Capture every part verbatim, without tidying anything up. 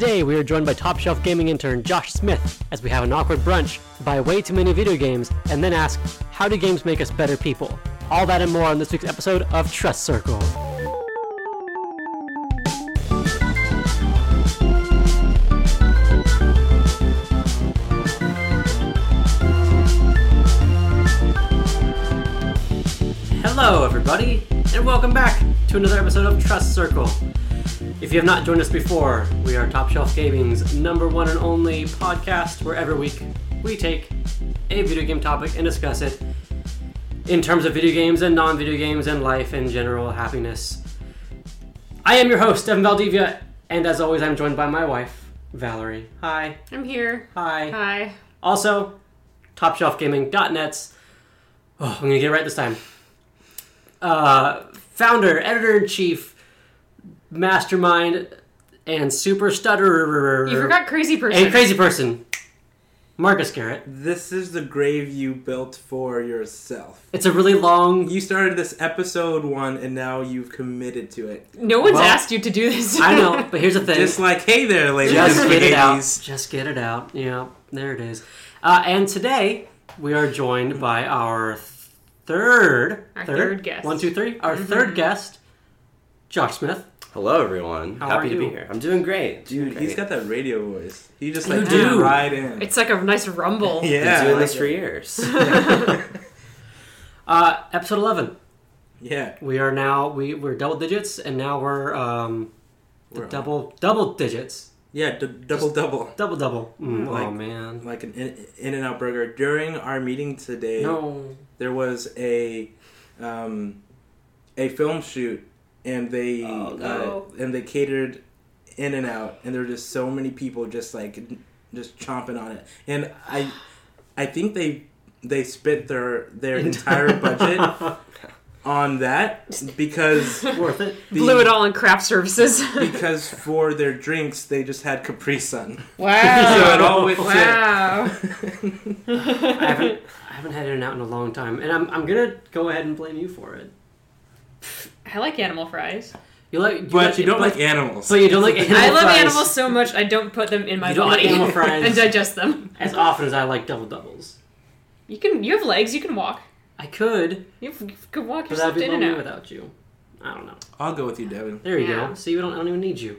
Today we are joined by Top Shelf Gaming intern Josh Smith as we have an awkward brunch, buy way too many video games, and then ask, how do games make us better people? All that and more on this week's episode of Trust Circle. Hello everybody, and welcome back to another episode of Trust Circle. If you have not joined us before, we are Top Shelf Gaming's number one and only podcast where every week we take a video game topic and discuss it in terms of video games and non-video games and life and general happiness. I am your host, Evan Valdivia, and as always I'm joined by my wife, Valerie. Hi. I'm here. Hi. Hi. Also, Top Shelf Gaming dot net's, oh, I'm going to get it right this time, uh, founder, editor-in-chief, mastermind, and super stutterer. You forgot crazy person. And crazy person. Marcus Garrett. This is the grave you built for yourself. It's a really long... You started this episode one, and now you've committed to it. No one's well, asked you to do this. I know, but here's the thing. Just like, hey there, ladies Just and get it out. spaghettis. Just get it out. Yeah, there it is. Uh, and today, we are joined by our third... Our third, third guest. One, two, three. Our mm-hmm. third guest, Josh Smith. Hello, everyone. How Happy are to you? be here. I'm doing great. Dude, Doing he's great. got that radio voice. He just You like do. do right in. It's like a nice rumble. yeah, Been doing I this like for it. years. uh, episode eleven. Yeah, We are now... We, we're double digits, and now we're... Um, We're on. double... Double digits. yeah, d- double double, Double double. Mm, Like- oh, man. like an in- In-N-Out burger. During our meeting today, No. there was a um, a film shoot, and they Oh, no. uh, and they catered In-N-Out, and there were just so many people just like just chomping on it, and I I think they they spent their their entire budget on that because Worth it. the- Blew it all in craft services. because for their drinks they just had Capri Sun. Wow. So it all went to- wow. I haven't I haven't had In-N-Out in a long time, and I'm I'm gonna go ahead and blame you for it. I like animal fries. You like, you But like, you don't but, like animals. But you don't like animal I love fries animals so much I don't put them in my You don't like body animal fries. and digest them. as often as I like double doubles. You can. You have legs. You can walk. I could, You, have, you could walk but yourself that'd be in and lonely out. without you. I don't know. I'll go with you, Devin. There you Yeah. go. See, we don't I don't even need you.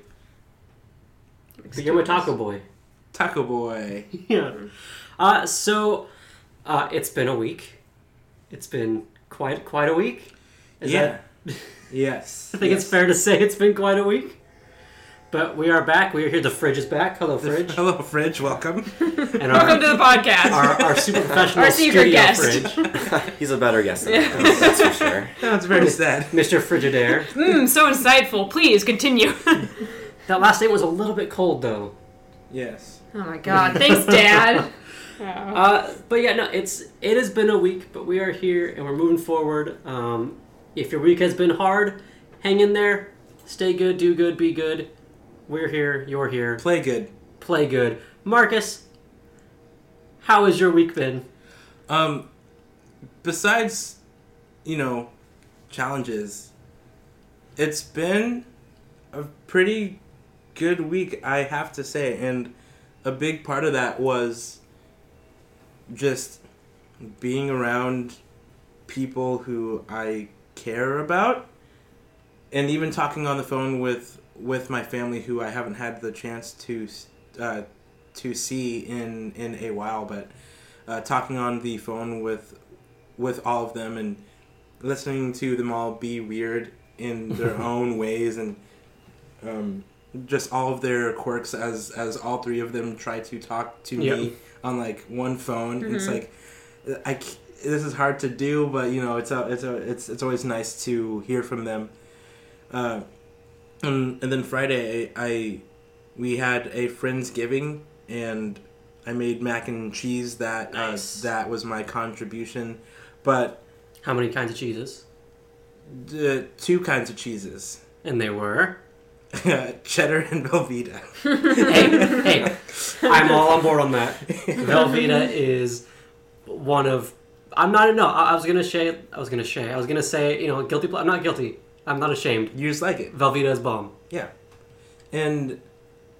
But you're my taco boy. Taco Boy. Yeah. Uh, so uh, it's been a week. It's been quite quite a week. Is yeah. that? Yes. I think yes. it's fair to say it's been quite a week. But we are back. We are here. The fridge is back. Hello, The- fridge. Hello, Fridge. Welcome. And Welcome to the podcast. our, our super professional Our secret studio guest. fridge, He's a better guest than Yeah. I am, that's for sure. That's very sad. Mister Frigidaire. Mmm, so insightful. Please continue. That last name was a little bit cold, though. Yes. Oh my god. Thanks, Dad. Wow. Uh, but yeah, no, it's it has been a week, but we are here and we're moving forward. Um, if your week has been hard, hang in there. Stay good, do good, be good. We're here. You're here. Play good. Play good. Marcus, how has your week been? Um, besides, you know, challenges, it's been a pretty good week, I have to say. And a big part of that was just being around people who I care about. And even talking on the phone with, with my family who I haven't had the chance to uh, to see in, in a while. But uh, talking on the phone with with all of them and listening to them all be weird in their own ways, and um, just all of their quirks as as all three of them try to talk to Yep. me on like one phone. Mm-hmm. It's like I c- this is hard to do, but you know it's a, it's a, it's it's always nice to hear from them. Uh, and, and then Friday I, I we had a Friendsgiving, and I made mac and cheese. That Nice. uh, that was my contribution. But How many kinds of cheeses? the two kinds of cheeses, And they were... cheddar and Velveeta. hey, hey, I'm all on board on that. Velveeta is one of... I'm not... No, I, I was going to say... I was going to say... I was going to say, you know, guilty... ple- I'm not guilty. I'm not ashamed. You just like it, Velveeta is bomb. yeah. And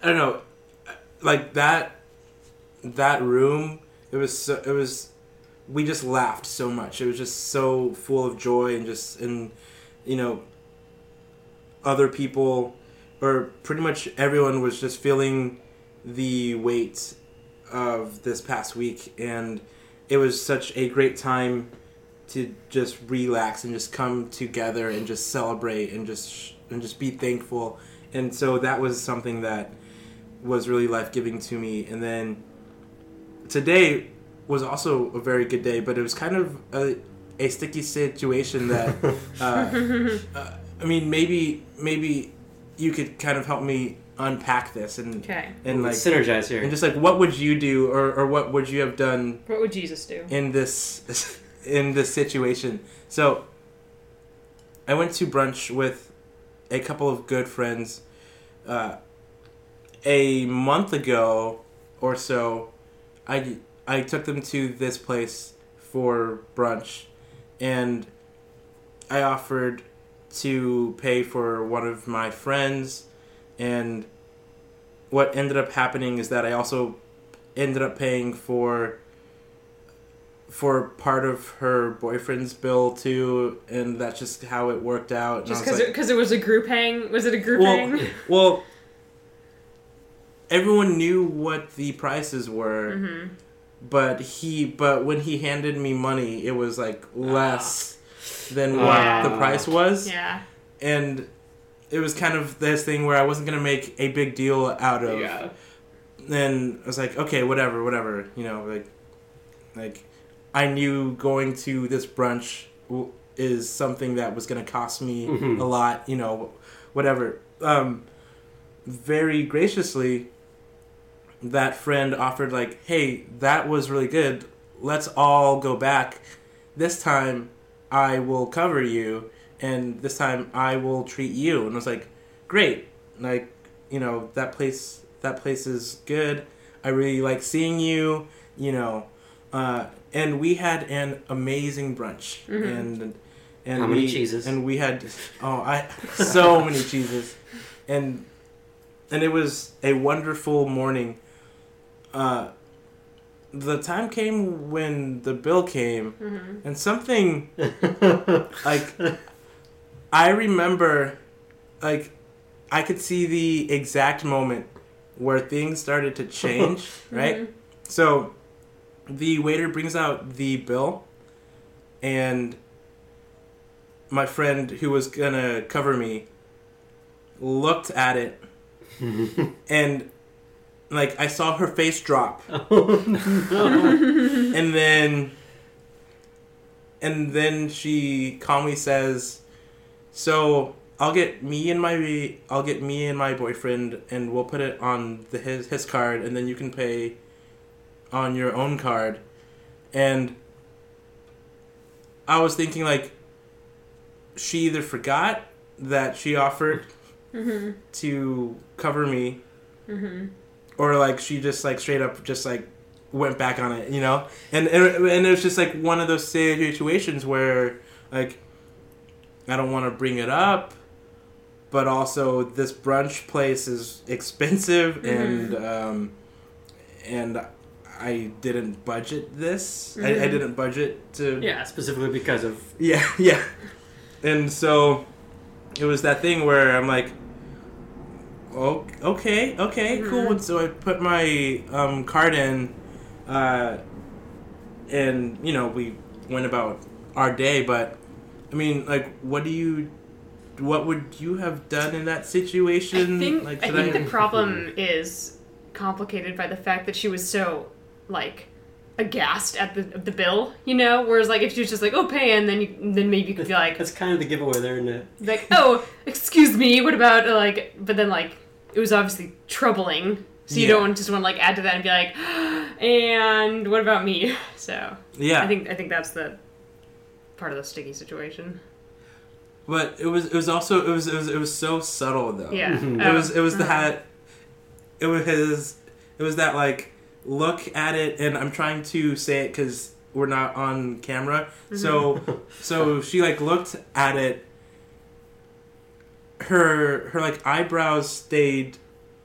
I don't know, like that that room. It was so, it was. We just laughed so much. It was just so full of joy and just and you know. Other people, or pretty much everyone, was just feeling the weight of this past week, and it was such a great time to just relax and just come together and just celebrate and just and just be thankful. And so that was something that was really life-giving to me. And then today was also a very good day, but it was kind of a, a sticky situation that uh, uh, I mean, maybe maybe you could kind of help me unpack this and Okay. and like synergize here. and just like what would you do, or, or what would you have done What would Jesus do? in this in this situation? So I went to brunch with a couple of good friends uh, a month ago or so. I I took them to this place for brunch, and I offered to pay for one of my friends, and what ended up happening is that I also ended up paying for for part of her boyfriend's bill too, and that's just how it worked out. And Just I was because like, it, 'cause it was a group hang? Was it a group well, hang? well, everyone knew what the prices were, Mm-hmm. but he but when he handed me money, it was like less than what Yeah. the price was. Yeah. And it was kind of this thing where I wasn't going to make a big deal out of. Yeah. And I was like, okay, whatever, whatever. You know, like, like I knew going to this brunch w- is something that was going to cost me Mhm. a lot, you know, whatever. Um, very graciously, that friend offered, like, hey, that was really good. Let's all go back. This time, I will cover you, and this time I will treat you. And I was like, great. Like, you know, that place that place is good. I really like seeing you, you know. Uh, and we had an amazing brunch. Mhm. And and How we, many cheeses? And we had oh, I so many cheeses. And and it was a wonderful morning. Uh The time came when the bill came, Mm-hmm. and something like I remember, like I could see the exact moment where things started to change, right? Mhm. So the waiter brings out the bill, and my friend who was gonna cover me looked at it, and like I saw her face drop. Oh no. And then, and then she calmly says, "So I'll get me and my I'll get me and my boyfriend, and we'll put it on the his his card, and then you can pay on your own card." And I was thinking, like, she either forgot that she offered Mm-hmm. to cover me, Mm-hmm. or like she just like straight up just like went back on it, you know. And and, and it was just like one of those situations where like I don't want to bring it up, but also this brunch place is expensive, Mm-hmm. and um and I didn't budget this. I, I Mhm. didn't budget to Yeah, specifically because of yeah, yeah. And so it was that thing where I'm like, oh, okay, okay, Mhm. cool. And so I put my um, card in, uh, and, you know, we went about our day. But, I mean, like, what do you, what would you have done in that situation? I think, like, I should think the problem is complicated by the fact that she was so, like, aghast at the the bill, you know? Whereas, like, if she was just like, oh, pay, and then you, then maybe you could be like, that's kind of the giveaway there, isn't it? like, oh, excuse me, what about, uh, like, but then, like, it was obviously troubling, so you Yeah. don't just want to, like, add to that and be like, and what about me? So, Yeah. I think I think that's the part of the sticky situation. But it was, it was also, it was, it was, it was so subtle, though. Yeah. Mhm. It was it was uh-huh. that it was his it was that like look at it, and I'm trying to say it because we're not on camera. So so she like looked at it. Her her like eyebrows stayed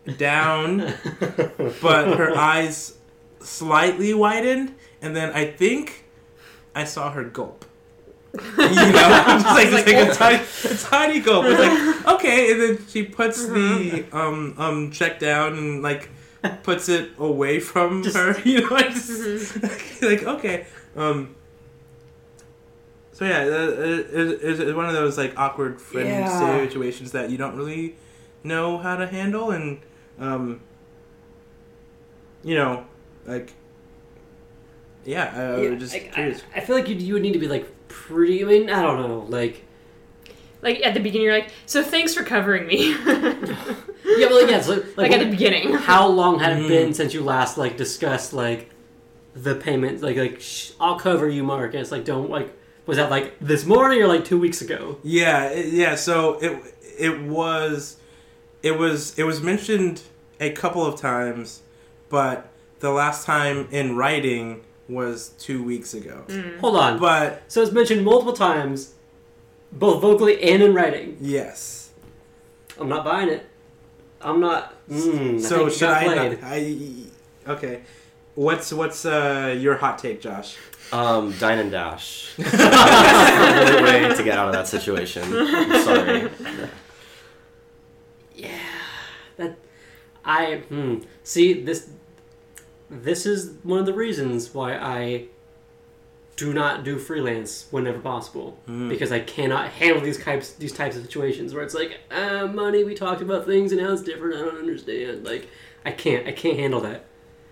down, but her eyes slightly widened, and then I think I saw her gulp. You know, just like, just like a tiny, a tiny gulp. It's like, okay, and then she puts the um um check down and like puts it away from Just- her. You know, I just like okay. Um. So yeah, it, it, it's one of those like awkward friend Yeah. situations that you don't really know how to handle, and um, you know, like, yeah, I, I Yeah, was just like, curious. I, I feel like you you would need to be like pretty. I mean, I don't know, like Like at the beginning, you're like, so thanks for covering me. yeah, but like yeah, so, like, like at what- the beginning. how long had it Mm. been since you last like discussed like the payment? Like like sh- I'll cover you, Marcus. Like don't like was that like this morning or like two weeks ago? Yeah, it, yeah. So it it was it was it was mentioned a couple of times, but the last time in writing was two weeks ago. Hold on. But So it's mentioned multiple times, both vocally and in writing. yes. I'm not buying it. I'm not. Mm, I So think it should got I? played. Not, I okay. What's what's uh, your hot take, Josh? Um, dine and dash. That's the only way to get out of that situation. I'm sorry. Yeah, that I hmm. see this. This is one of the reasons why I do not do freelance whenever possible Mm. because I cannot handle these types these types of situations where it's like ah money. We talked about things and now it's different. I don't understand. Like I can't I can't handle that.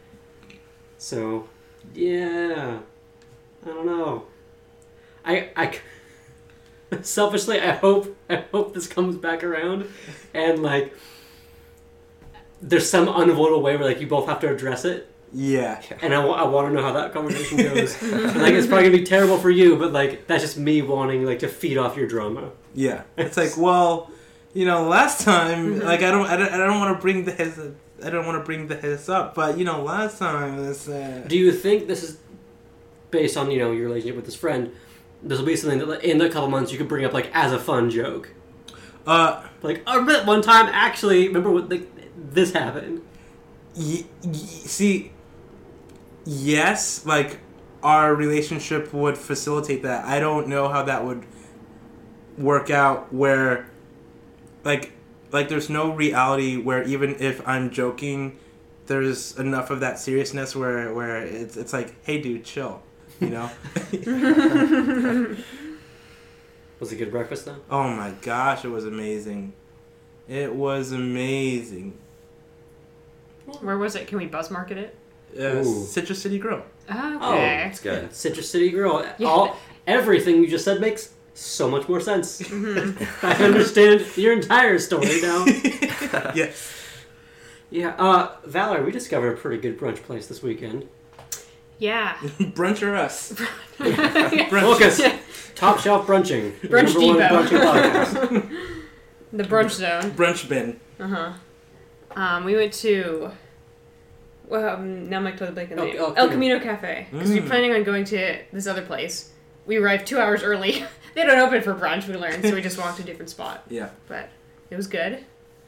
So yeah, I don't know. I I. Selfishly, I hope I hope this comes back around, and like, there's some unavoidable way where like you both have to address it, Yeah. and I, wa- I want to know how that conversation goes. And, like, it's probably gonna be terrible for you, but like that's just me wanting like to feed off your drama. Yeah. It's like, well, you know, last time, like, I don't, I don't, I don't want to bring this, I don't want to bring this up, but you know, last time, this. Uh, Do you think this is based on you know your relationship with this friend? This will be something that like, in a couple months you could bring up like as a fun joke. uh, Like, I remember one time actually. Remember what like this happened? y- y- see, yes, like, our relationship would facilitate that. I don't know how that would work out where, like, like there's no reality where even if I'm joking, there's enough of that seriousness where, where it's, it's like, hey, dude, chill, you know? Was it good breakfast though? Oh my gosh, it was amazing. It was amazing. Where was it? Can we buzz market it? Uh, Ooh. Citrus City Grill. Okay. It's good. Citrus City Girl. Yeah. All everything you just said makes so much more sense. I understand your entire story now. Yes. Yeah, uh, Valerie, we discovered a pretty good brunch place this weekend. Yeah. Brunch or us? Yeah. Focus. Top Shelf Brunching. Brunch number one Depot. brunching podcast. The brunch zone. Brunch bin. Uh huh. Um, we went to. Well, um, now I'm like totally blanking on the El- name. El El Camino. Camino Cafe. Because we Mm. were planning on going to this other place. We arrived two hours early. They don't open for brunch, we learned, so we just walked to a different spot. Yeah. But it was good.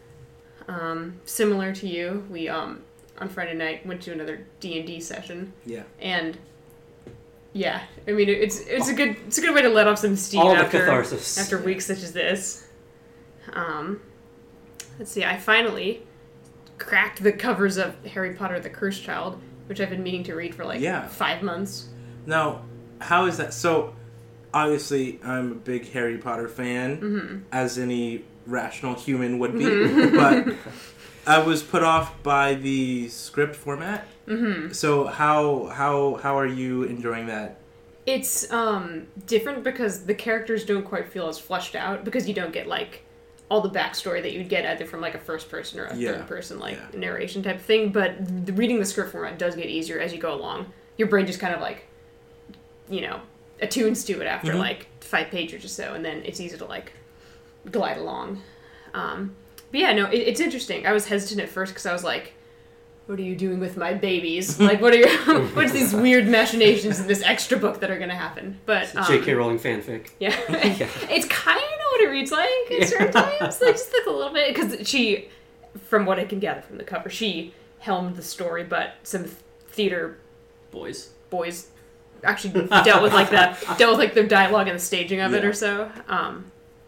Um, similar to you, we um on Friday night went to another D and D session, Yeah. and yeah, I mean it's it's a good it's a good way to let off some steam All the after catharsis. after weeks such as this. Um, let's see, I finally cracked the covers of Harry Potter: The Cursed Child, which I've been meaning to read for like Yeah. five months. Now, how is that? So, obviously, I'm a big Harry Potter fan, Mm-hmm. as any rational human would be. But I was put off by the script format. Mm-hmm. So, how how how are you enjoying that? It's um different because the characters don't quite feel as fleshed out because you don't get like all the backstory that you'd get either from like a first person or a Yeah. third person like Yeah. narration type of thing. But the, reading the script format does get easier as you go along. Your brain just kind of like, you know, attunes to it after Mhm. like five pages or so, and then it's easy to like glide along. Um, but yeah, no, it, it's interesting. I was hesitant at first because I was like, what are you doing with my babies? Like, what are your, what's these weird machinations in this extra book that are going to happen? But um, J K Rowling fanfic. yeah, it's kind of what it reads like at certain times. Like, just like a little bit, because she, from what I can gather from the cover, she helmed the story, but some theater Boys. boys actually dealt with like that, dealt with like their dialogue and the staging of it Yeah. or so. Um,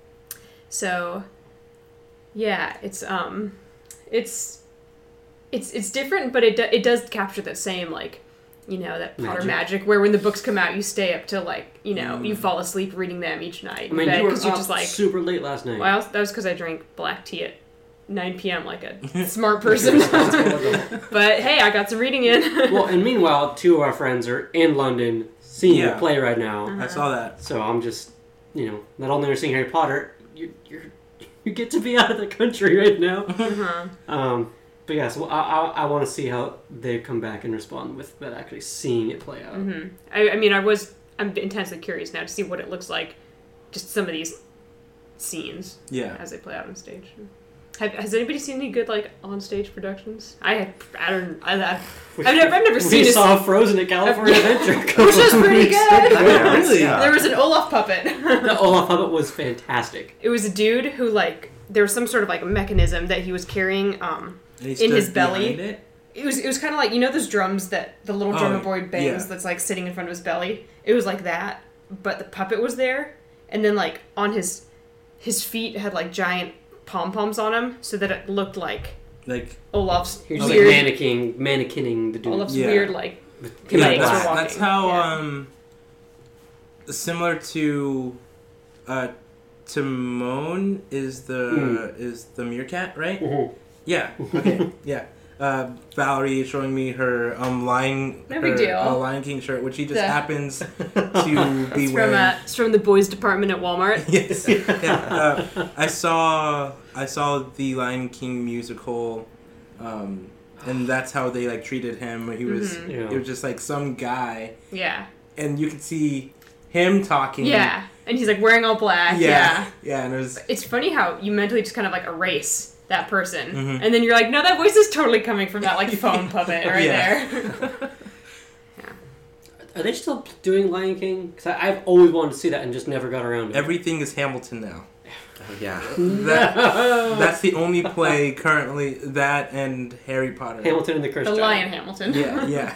so yeah, it's um, it's it's it's different, but it do, it does capture that same like. You know, that Potter Magic. magic, where when the books come out, you stay up till, like, you know, Mm. you fall asleep reading them each night I in mean, bed, you were because up you're just like, super late last night. well, that was because I drank black tea at nine p.m. like a smart person. But, hey, I got some reading in. Well, and meanwhile, two of our friends are in London seeing Yeah. the play right now. Uh-huh. I saw that. So I'm just, you know, not only are seeing Harry Potter, you you're, you get to be out of the country right now. uh-huh. Um, but yeah, so I I, I want to see how they come back and respond with that actually seeing it play out. hmm I, I mean, I was, I'm intensely curious now to see what it looks like, just some of these scenes Yeah. as they play out on stage. Have, has anybody seen any good, like, on-stage productions? I, I don't, I, I, I've never, I've never We seen a saw Frozen at California Adventure. a couple Which was of pretty weeks good. ago. Yeah, really? Yeah. There was an Olaf puppet. The Olaf puppet was fantastic. It was a dude who, like, there was some sort of, like, mechanism that he was carrying um, And he in stood his belly. behind it? It was it was kind of like, you know those drums that the little drummer Oh, boy bangs yeah. that's, like, sitting in front of his belly? It was like that, but the puppet was there, and then, like, on his his feet had, like, giant pom-poms on him, so that it looked like Like, Olaf's He was weird, like mannequin, mannequinning the dude. Olaf's Yeah. weird, like, Him yeah, in legs were that's, walking. that's how, Yeah. um, similar to, uh, Timon is the, Mm. is the meerkat, right? Mhm. Yeah. Okay. yeah. Uh, Valerie showing me her um Lion No her, big deal. uh, Lion King shirt, which he just The- happens to be It's from, wearing. uh, it's from the boys department at Walmart. Yes. Yeah. Uh, I saw I saw the Lion King musical, um, and that's how they like treated him. He was Mhm. Yeah. it was just like some guy, Yeah. and you could see him talking. Yeah. And he's, like, wearing all black. Yeah. Yeah. Yeah, and it was It's funny how you mentally just kind of, like, erase that person. Mhm. And then you're like, no, that voice is totally coming from that, like, foam puppet right Yeah. there. Are they still doing Lion King? Because I've always wanted to see that and just never got around to it. everything is Hamilton now. Oh, yeah. That, No! that's the only play currently. That and Harry Potter. Hamilton and the Cursed The Child. Lion Hamilton. Yeah, yeah.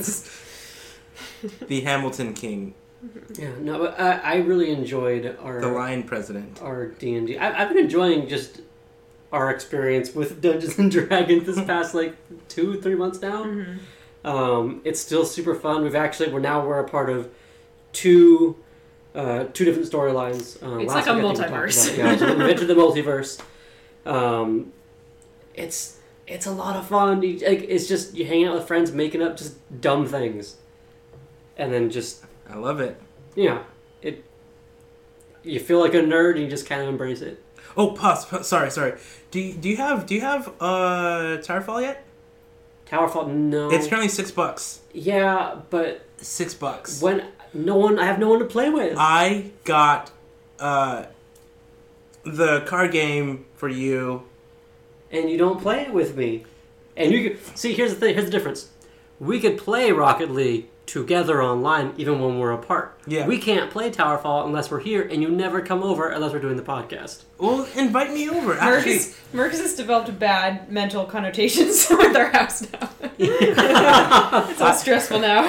The Hamilton King, Yeah, no, but I, I really enjoyed our the Lion President. our D and D. I- I've been enjoying just our experience with Dungeons and Dragons this past like two, three months now. Mhm. Um, it's still super fun. We've actually we're now we're a part of two uh, two different storylines. Um, It's last like a week I think we talked multiverse. about- Yeah, so we've entered the multiverse. Um, it's it's a lot of fun. You, like, it's just you hang out with friends, making up just dumb things, and then just I love it. yeah, it. You feel like a nerd, and you just kind of embrace it. Oh, pause. pause sorry, sorry. Do you, do you have do you have uh Towerfall yet? Towerfall, no. It's currently six bucks. Yeah, but Six bucks. when no one, I have no one to play with. I got uh the card game for you. And you don't play it with me. And you could see. Here's the thing. Here's the difference. We could play Rocket League together online, even when we're apart. Yeah. We can't play Towerfall unless we're here, and you never come over unless we're doing the podcast. Well, invite me over. Actually, Marcus, Marcus has developed bad mental connotations with our house now. It's all stressful now.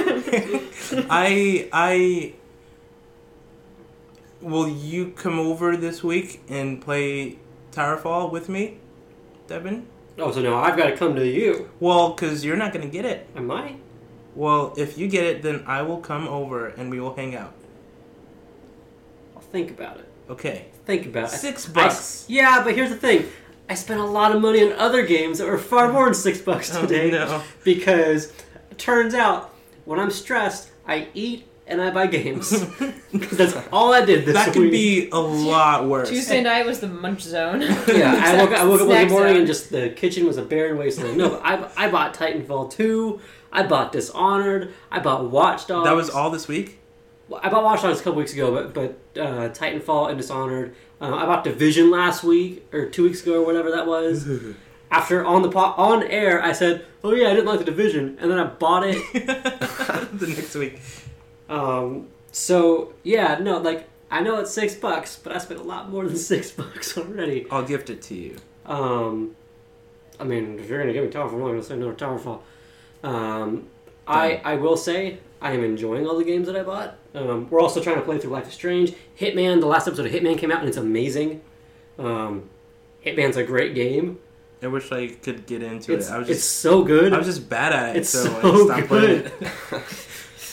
I I will you come over this week and play Towerfall with me, Devin? Oh, so now I've got to come to you. Well, because you're not going to get it. Am I? Well, if you get it, then I will come over and we will hang out. I'll think about it. Okay. Think about it. Six I- bucks. yeah, but here's the thing. I spent a lot of money on other games that were far more than six bucks Oh, today. no. Because it turns out, when I'm stressed, I eat and I buy games. Because that's all I did this That week. could be a lot worse. Tuesday night was the munch zone. Yeah, I woke, I woke up one Snack morning zone. and just the kitchen was a barren wasteland. No, but I, I bought Titanfall two. I bought Dishonored. I bought Watch Dogs. That was all this week? Well, I bought Watch Dogs a couple weeks ago, but but uh, Titanfall and Dishonored. Uh, I bought Division last week or two weeks ago or whatever that was. After on the po- on air, I said, "Oh yeah, I didn't like the Division," and then I bought it. The next week. Um, so yeah, no, like I know it's six bucks, but I spent a lot more than six bucks already. I'll gift it to you. Um, I mean, if you're gonna give me Towerfall, I'm not gonna say no to Towerfall. Um, I I will say I am enjoying all the games that I bought. Um, we're also trying to play through Life is Strange. Hitman, the last episode of Hitman came out and it's amazing. Um, Hitman's a great game. I wish I could get into It's, it. I was it's just so good. I was just bad at it, It's so, so I just stopped good. playing it.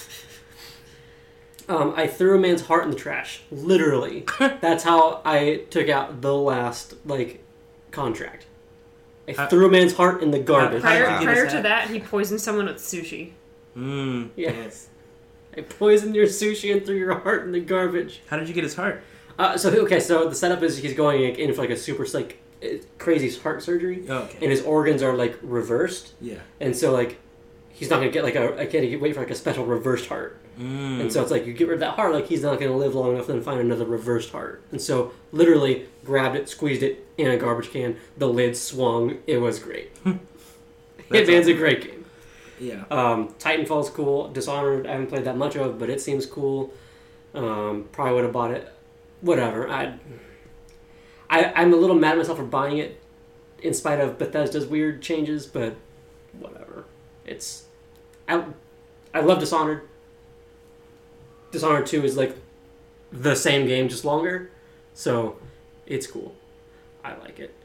Um, I threw a man's heart in the trash. Literally. That's how I took out the last, like, contract. I How- threw a man's heart in the garbage. How did Prior, you get prior us to that? that, he poisoned someone with sushi. Mm, Yeah. yes. I poisoned your sushi and threw your heart in the garbage. How did you get his heart? Uh, so, okay, so the setup is he's going like, in for, like, a super, like, uh, crazy heart surgery. Oh, okay. And his organs are, like, reversed. Yeah. And so, like, he's not going to get, like, a... I can't wait for, like, a special reversed heart. Mm. And so it's like, you get rid of that heart, like, he's not going to live long enough to then find another reversed heart. And so, literally, grabbed it, squeezed it in a garbage can, the lid swung, it was great. Hitman's awesome. a great game. Yeah. Um, Titanfall's cool. Dishonored, I haven't played that much of, but it seems cool. Um, probably would have bought it. Whatever. I, I, I'm a little mad at myself for buying it, in spite of Bethesda's weird changes, but whatever. It's... I, I love Dishonored. Dishonored two is like the same game, just longer. So, it's cool. I like it.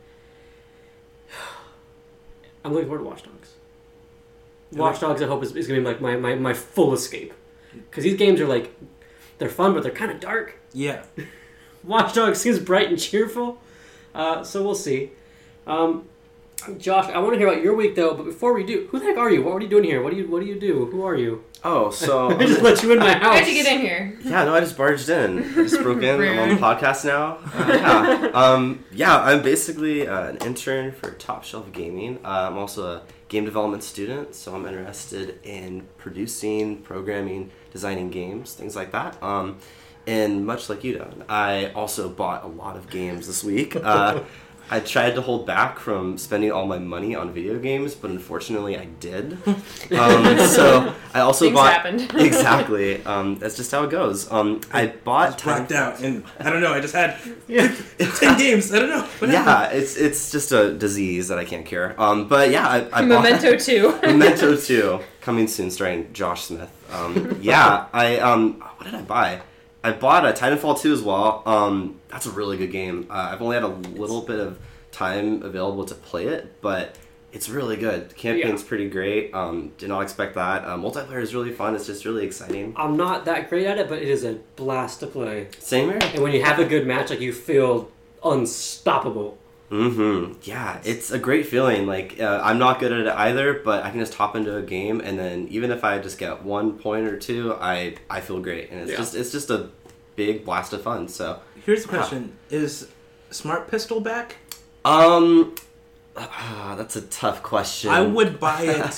I'm looking forward to Watch Dogs. Watch Dogs, I hope, is, is going to be like my, my, my full escape. Because these games are like, they're fun, but they're kind of dark. Yeah. Watch Dogs seems bright and cheerful. Uh, so we'll see. Um, Josh, I want to hear about your week, though, but before we do, who the heck are you? What are you doing here? What do you What do you do? Who are you? Oh, so I just let you in my house. How'd you get in here? yeah, no, I just barged in. I just broke in. I'm on the Rude. podcast now. Uh, yeah, um, yeah, I'm basically uh, an intern for Top Shelf Gaming. Uh, I'm also a game development student, so I'm interested in producing, programming, designing games, things like that. Um, and much like you, Don, I also bought a lot of games this week. Uh, I tried to hold back from spending all my money on video games, but unfortunately I did. Um, so I also Things bought happened. exactly. Um, that's just how it goes. Um, I bought Blacked out, and I don't know. I just had Yeah. ten games. I don't know. What yeah, happened? it's it's just a disease that I can't cure. Um, but yeah, I, I Memento bought two. Memento two coming soon, starring Josh Smith. Um, yeah, I um, what did I buy? I bought a Titanfall two as well. Um, that's a really good game. Uh, I've only had a little bit of time available to play it, but it's really good. The campaign's Yeah. pretty great. Um, did not expect that. Uh, multiplayer is really fun. It's just really exciting. I'm not that great at it, but it is a blast to play. Same here. And when you have a good match, like, you feel unstoppable. Mm-hmm. Yeah, it's a great feeling. Like, uh, I'm not good at it either, but I can just hop into a game, and then even if I just get one point or two, I I feel great, and it's Yeah. just it's just a big blast of fun. So, Here's the question: Is Smart Pistol back? um, ah, that's a tough question. I would buy it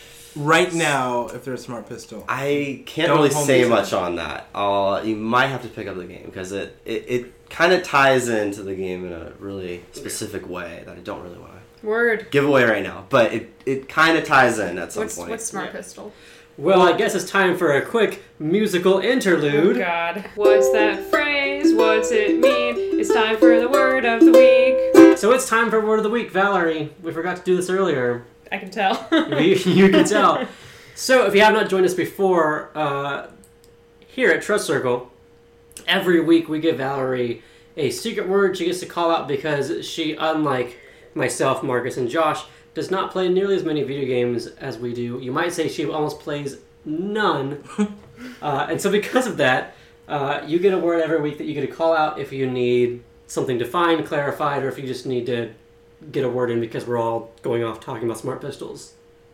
right now if there's a Smart Pistol. I can't Don't really hold say me to much it. on that. Uh, you might have to pick up the game because it it, it kind of ties into the game in a really specific way that I don't really want to Word. give away right now. But it it kind of ties in at some What's point. what's Smart Yeah. Pistol? Well, I guess it's time for a quick musical Oh interlude. God. What's that phrase? What's it mean? It's time for the word of the week. So it's time for Word of the Week. Valerie, we forgot to do this earlier. I can tell. you, you can tell. So if you have not joined us before, uh, here at Trust Circle, every week we give Valerie a secret word she gets to call out because she, unlike myself, Marcus, and Josh, does not play nearly as many video games as we do. You might say she almost plays none. uh, and so because of that, uh, you get a word every week that you get to call out if you need something defined, clarified, or if you just need to get a word in because we're all going off talking about smart pistols.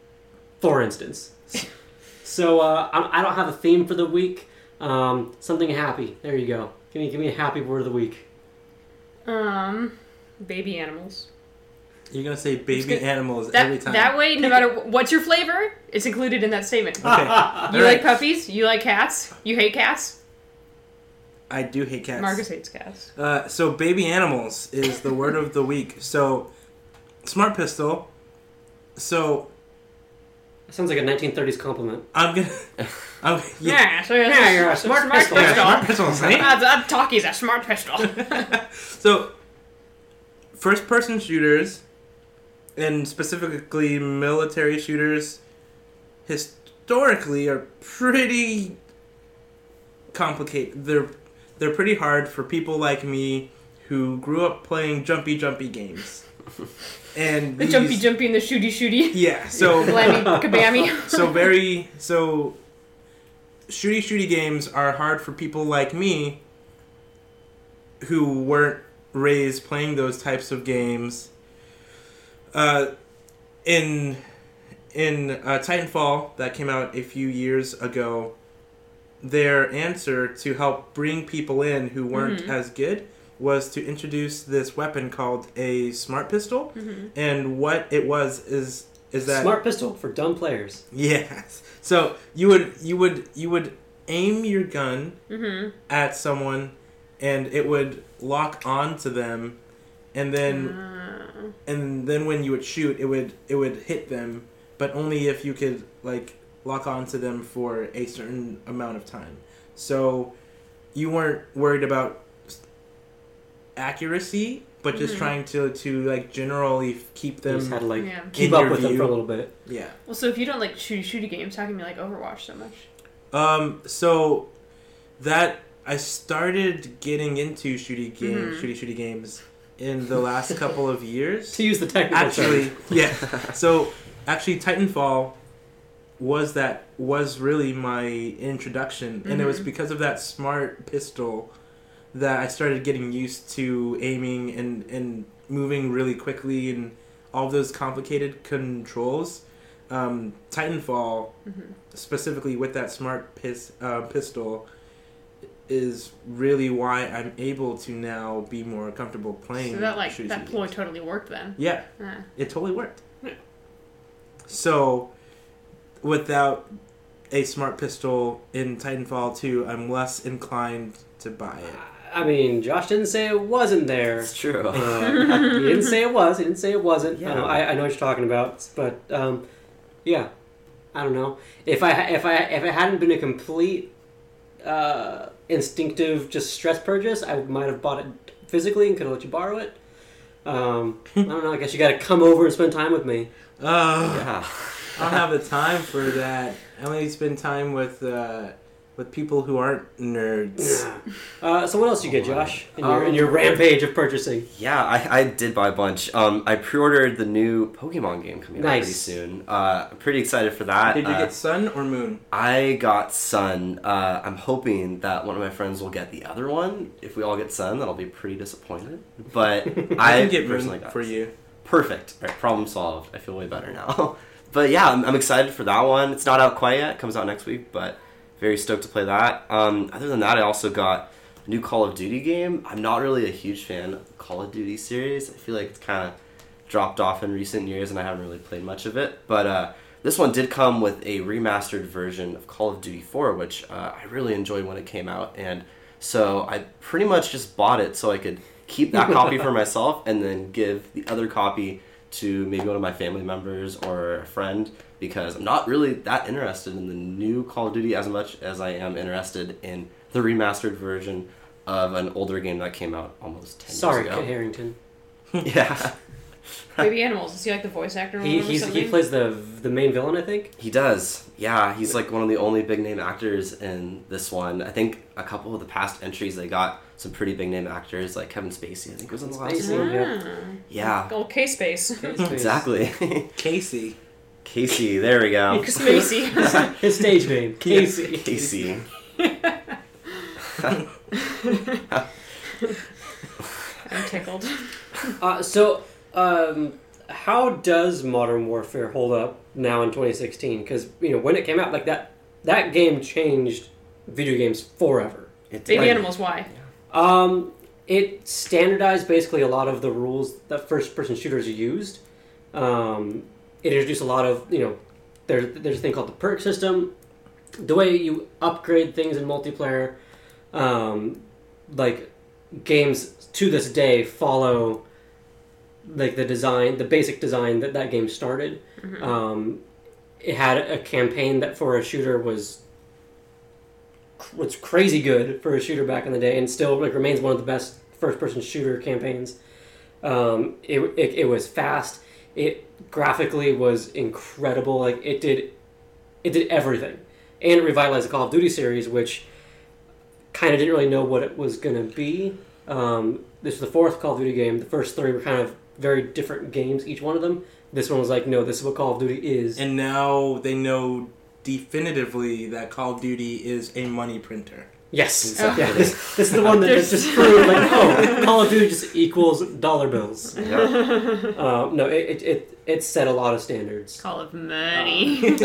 For instance. So uh, I I don't have a theme for the week. Um, something happy. There you go. Give me give me a happy word of the week. Um, baby animals. You're gonna say baby good. animals That every time. that way, no matter what's your flavor, it's included in that statement. Okay. You All like right. puppies? You like cats? You hate cats? I do hate cats. Marcus hates cats. Uh, so baby animals is the word of the week. So Smart Pistol. So Sounds like a nineteen thirties compliment. I'm gonna. I'm, yeah. Yeah, so it's Yeah, you're a smart pistol. Yeah, Smart Pistols, eh? Uh, that talkie's a smart pistol. So, first person shooters and specifically military shooters, historically are pretty complicated. They're they're pretty hard for people like me who grew up playing jumpy jumpy games. And The these, jumpy jumpy and the shooty shooty. Yeah, so Blammy kabammy. so very so shooty shooty games are hard for people like me who weren't raised playing those types of games. Uh, in in uh, Titanfall that came out a few years ago, their answer to help bring people in who weren't Mhm. as good was to introduce this weapon called a smart pistol. Mhm. And what it was is is that Smart pistol for dumb players. yes. So you would you would you would aim your gun Mm-hmm. at someone, and it would lock onto them, and then Uh, and then when you would shoot, it would it would hit them, but only if you could like lock onto them for a certain amount of time. So you weren't worried about accuracy, but just Mhm. trying to to like generally f- keep They just them. had to like yeah. keep in up your with them view. for a little bit. Yeah. Well, so if you don't like shooty shooty games, how can you like Overwatch so much? Um. So that I started getting into shooty games, Mhm. shooty shooty games in the last couple of years. To use the technical Actually, term. yeah. So actually, Titanfall was that was really my introduction, and it was Mhm. because of that smart pistol that I started getting used to aiming and and moving really quickly and all those complicated controls. Um, Titanfall, Mm-hmm. specifically with that smart pis- uh, pistol, is really why I'm able to now be more comfortable playing. So that like shooty that shooty ploy games. totally worked then. Yeah, Uh, it totally worked. Yeah. So, without a smart pistol in Titanfall two, I'm less inclined to buy it. I mean, Josh didn't say it wasn't there. It's true. Uh, he didn't say it was. He didn't say it wasn't. Yeah. I, know, I, I know what you're talking about, but um, yeah, I don't know if I if I if it hadn't been a complete uh, instinctive just stress purchase, I might have bought it physically and could have let you borrow it. Um, I don't know. I guess you got to come over and spend time with me. Oh, Yeah. I don't have the time for that. I only spend time with uh, with people who aren't nerds. Yeah. Uh, so what else you get, Josh, in your in Um, your rampage of purchasing? Yeah, I, I did buy a bunch. Um, I pre-ordered the new Pokemon game coming out Nice. pretty soon. Uh, I'm pretty excited for that. Did you Uh, get Sun or Moon? I got Sun. Uh, I'm hoping that one of my friends will get the other one. If we all get Sun, then I'll be pretty disappointed. But I I, can get personally Moon got for you. Perfect. All right, problem solved. I feel way better now. But yeah, I'm, I'm excited for that one. It's not out quite yet. It comes out next week, but very stoked to play that. Um, other than that, I also got a new Call of Duty game. I'm not really a huge fan of the Call of Duty series. I feel like it's kind of dropped off in recent years, and I haven't really played much of it. But uh, this one did come with a remastered version of Call of Duty four, which uh, I really enjoyed when it came out. And so I pretty much just bought it so I could keep that copy for myself and then give the other copy to maybe one of my family members or a friend, because I'm not really that interested in the new Call of Duty as much as I am interested in the remastered version of an older game that came out almost ten Sorry, years Kit ago. Harrington. Yeah, Baby Animals. Is he like the voice actor? He or he's, something? he plays the the main villain, I think. he does. Yeah, he's like one of the only big name actors in this one. I think a couple of the past entries they got some pretty big name actors, like Kevin Spacey. I think was in the last Spacey. one. Ah. Yeah, Old K Space. exactly. Casey. Casey, there we go. Spacey. His stage name, Casey. Casey. I'm tickled. Uh, so, um, how does Modern Warfare hold up now in twenty sixteen? Because you know when it came out, like that that game changed video games forever. It's Baby like- Animals. Why? Um, it standardized basically a lot of the rules that first-person shooters used. Um, it introduced a lot of you know there there's a thing called the perk system, the way you upgrade things in multiplayer. Um, like games to this day follow like the design, the basic design that that game started. Mhm. Um, it had a campaign that for a shooter was was crazy good for a shooter back in the day, and still like remains one of the best first-person shooter campaigns. Um, it, it it was fast. It graphically was incredible. Like it did, it did everything, and it revitalized the Call of Duty series, which kind of didn't really know what it was going to be. Um, this was the fourth Call of Duty game. The first three were kind of very different games, each one of them. This one was like, no, this is what Call of Duty is. And now they know definitively that Call of Duty is a money printer. Yes. Exactly. Yeah, this, this is the one that just proved, like, oh, Call of Duty just equals dollar bills. Yeah. Uh, no, it, it, it, it set a lot of standards. Call of money.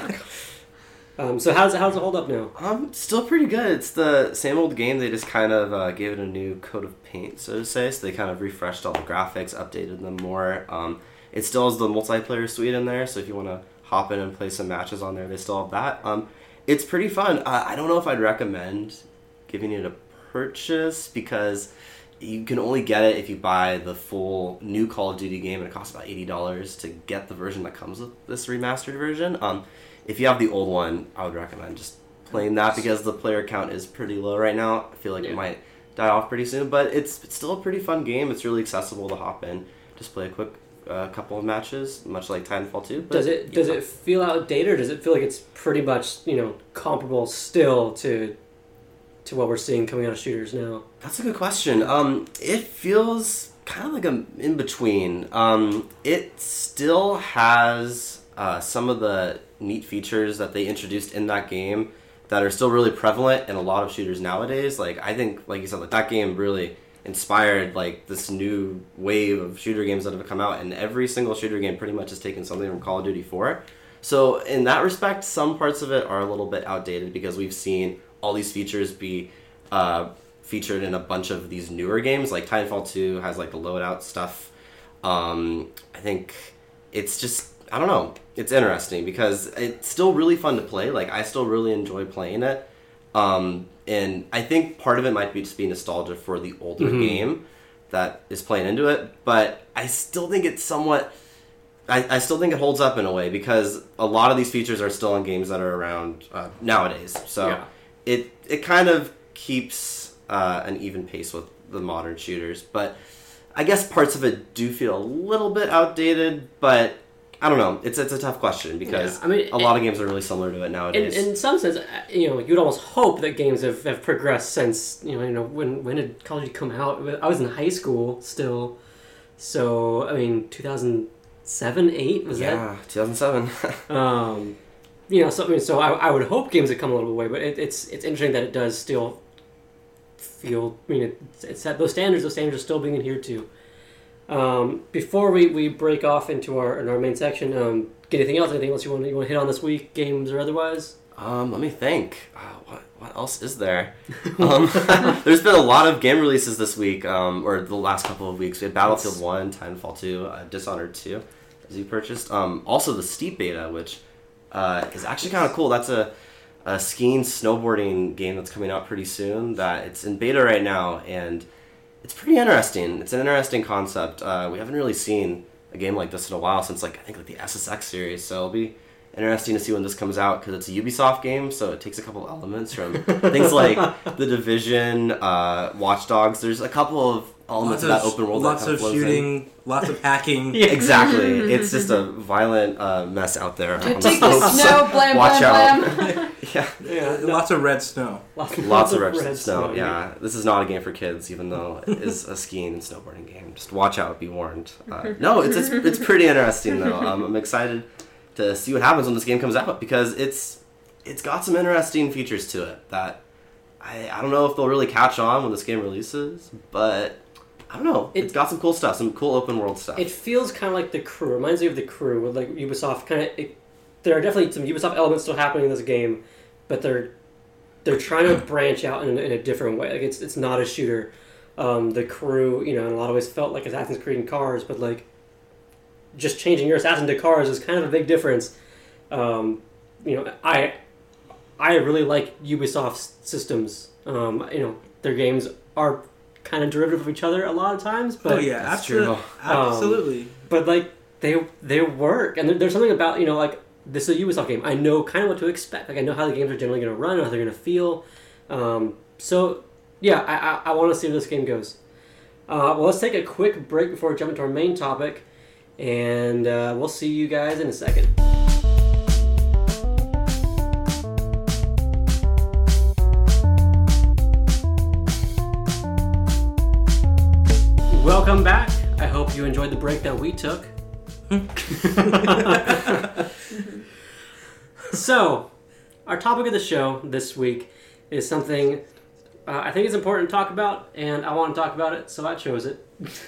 Um, so how's it, how's it hold up now? Um, still pretty good. It's the same old game. They just kind of uh, gave it a new coat of paint, so to say. So they kind of refreshed all the graphics, updated them more. Um, it still has the multiplayer suite in there, so if you want to hop in and play some matches on there, they still have that. Um, it's pretty fun. Uh, I don't know if I'd recommend giving it a purchase because you can only get it if you buy the full new Call of Duty game, and it costs about eighty dollars to get the version that comes with this remastered version. Um, if you have the old one, I would recommend just playing that because the player count is pretty low right now. I feel like Yeah. it might die off pretty soon, but it's, it's still a pretty fun game. It's really accessible to hop in, just play a quick uh, couple of matches, much like Titanfall two. But, Does it does yeah. it feel outdated, or does it feel like it's pretty much, you know, comparable still to to what we're seeing coming out of shooters now? That's a good question. Um, it feels kind of like a in between. Um, it still has uh, some of the neat features that they introduced in that game that are still really prevalent in a lot of shooters nowadays. Like I think, like you said, like that game really inspired like this new wave of shooter games that have come out, and every single shooter game pretty much has taken something from Call of Duty four. So in that respect, some parts of it are a little bit outdated because we've seen all these features be uh, featured in a bunch of these newer games. Like Titanfall two has like the loadout stuff. Um, I think it's just, I don't know, it's interesting because it's still really fun to play. Like I still really enjoy playing it. Um, and I think part of it might be just be nostalgia for the older Mm-hmm. game that is playing into it. But I still think it's somewhat, I, I still think it holds up in a way because a lot of these features are still in games that are around uh, nowadays. So Yeah. it it kind of keeps uh, an even pace with the modern shooters. But I guess parts of it do feel a little bit outdated, but I don't know. It's it's a tough question because Yeah, I mean, a lot of games are really similar to it In, nowadays. in some sense, uh, you know, you'd almost hope that games have, have progressed since, you know, you know, when when did Call of Duty come out? I was in high school still, so I mean, two thousand seven, eight was yeah, two thousand seven. that? Um, you know, so I mean, so I, I would hope games had come a little way, but it, it's it's interesting that it does still feel. I mean, it's, it's at those standards. Those standards are still being adhered to. Um, before we, we break off into our in our main section, um, get anything else? Anything else you want you want to hit on this week, games or otherwise? Um, let me think. Uh, what what else is there? Um, there's been a lot of game releases this week, um, or the last couple of weeks. We had Battlefield one, Titanfall two, uh, Dishonored two, as you purchased. Um, also the Steep beta, which uh, is actually kind of cool. That's a, a skiing, snowboarding game that's coming out pretty soon. That it's in beta right now, and it's pretty interesting. It's an interesting concept. Uh, we haven't really seen a game like this in a while since, like I think, like the S S X series. So it'll be interesting to see when this comes out because it's a Ubisoft game, so it takes a couple elements from things like The Division, uh, Watch Dogs. There's a couple of elements Lots of that open world Lots that kind of of flows in. shooting, lots of hacking. Yeah. Exactly. It's just a violent uh, mess out there. on Take the the slopes. snow, blam, Watch blam, out. blam. Yeah. Yeah, Lots of red snow. lots, Lots of red snow. Yeah, this is not a game for kids, even though it is a skiing and snowboarding game. Just watch out, be warned. Uh, no, it's, it's it's pretty interesting though. Um, I'm excited to see what happens when this game comes out because it's it's got some interesting features to it that I I don't know if they'll really catch on when this game releases, but I don't know. It- it's got some cool stuff, some cool open world stuff. It feels kind of like The Crew. It reminds me of The Crew with like Ubisoft. Kind of, there are definitely some Ubisoft elements still happening in this game, but they're they're trying to branch out in, in a different way. Like it's it's not a shooter. Um, the Crew, you know, in a lot of ways felt like Assassin's Creed in cars, but like just changing your assassin to cars is kind of a big difference. Um, you know, I I really like Ubisoft's systems. Um, you know, their games are kind of derivative of each other a lot of times, but oh yeah, That's absolutely, true. absolutely. but like they they work, and there, there's something about, you know, like this is a Ubisoft game. I know kind of what to expect. Like I know how the games are generally going to run, how they're going to feel. Um, so yeah, I I, I want to see where this game goes. Uh, well, let's take a quick break before we jump into our main topic. And uh, we'll see you guys in a second. Welcome back. I hope you enjoyed the break that we took. So, our topic of the show this week is something uh, I think it's important to talk about, and I want to talk about it, so I chose it.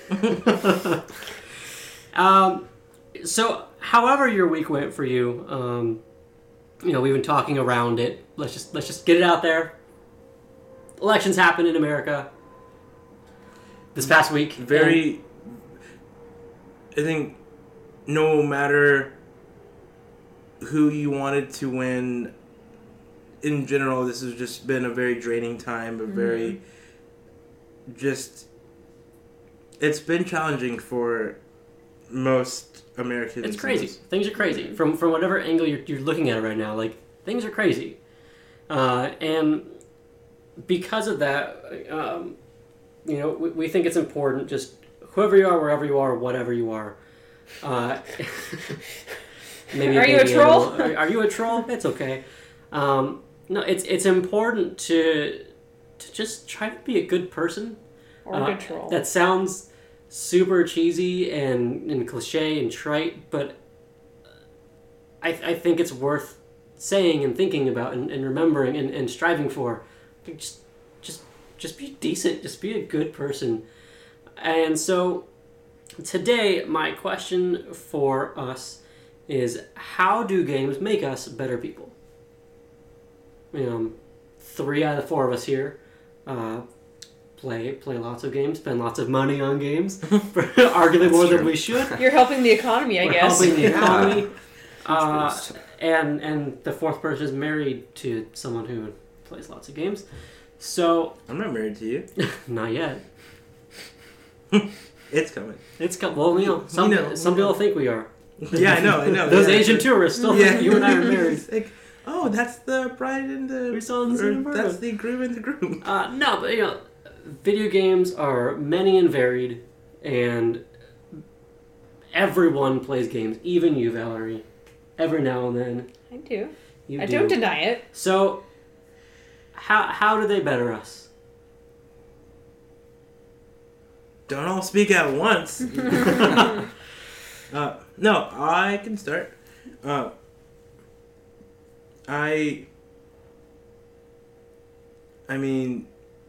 um, so, however your week went for you, um, you know, we've been talking around it. Let's just let's just get it out there. Elections happened in America this past week. Very, I think, no matter who you wanted to win, in general, this has just been a very draining time, a very, mm-hmm. just, it's been challenging for most Americans. It's crazy. Things are crazy. From from whatever angle you're, you're looking at it right now, like, things are crazy. Uh, and because of that, um, you know, we, we think it's important, just whoever you are, wherever you are, whatever you are. Uh, maybe are you a troll? Are, are you a troll? It's okay. Um, no, it's it's important to to just try to be a good person. Or uh, a good troll. That sounds super cheesy and, and cliche and trite, but I I think it's worth saying and thinking about and, and remembering and, and striving for. Just just just be decent. Just be a good person. And so today, my question for us is, how do games make us better people? You know, three out of the four of us here uh, play play lots of games, spend lots of money on games, arguably more true. than we should. You're helping the economy, I We're guess. helping the Yeah. economy. Uh, and and the fourth person is married to someone who plays lots of games. So I'm not married to you. not yet. It's coming. It's co- well, you know, some We know, some we know. people think we are. Yeah, I know, I know. Those yeah. Asian tourists still Yeah. think you and I are married. It's like, oh, that's the bride and the... We saw in the or same room. That's the groom and the groom. Uh, no, but you know, video games are many and varied, and everyone plays games. Even you, Valerie. Every now and then, I do. you I do. don't deny it. So, how how do they better us? Don't all speak at once. uh, no, I can start. Uh, I... I mean...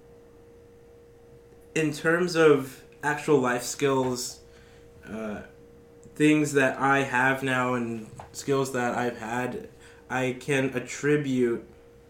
In terms of actual life skills, uh, things that I have now and skills that I've had, I can attribute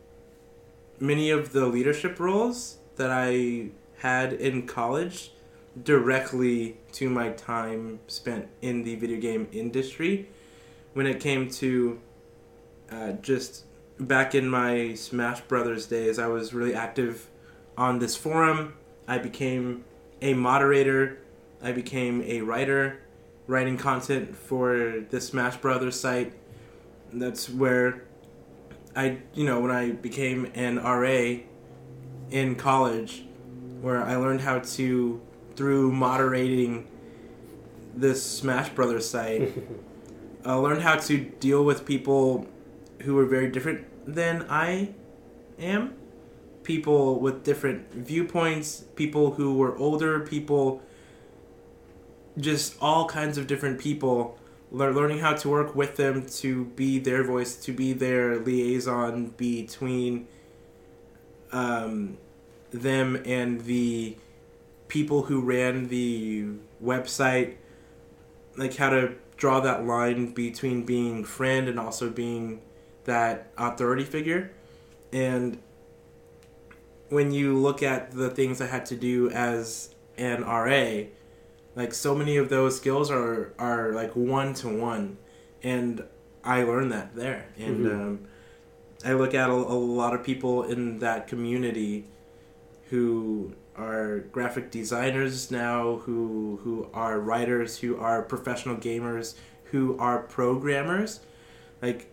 many of the leadership roles that I had in college directly to my time spent in the video game industry. When it came to uh, just back in my Smash Brothers days, I was really active on this forum. I became a moderator. I became a writer, writing content for the Smash Brothers site. That's where I, you know, when I became an R A in college, where I learned how to, through moderating this Smash Brothers site, I learned how to deal with people who were very different than I am. People with different viewpoints, people who were older, people, just all kinds of different people. Le- learning how to work with them to be their voice, to be their liaison between um, them and the people who ran the website, like how to draw that line between being friend and also being that authority figure. And when you look at the things I had to do as an R A, like so many of those skills are are like one to one, and I learned that there. And Mm-hmm. um, I look at a, a lot of people in that community who are graphic designers now, who who are writers, who are professional gamers, who are programmers. Like,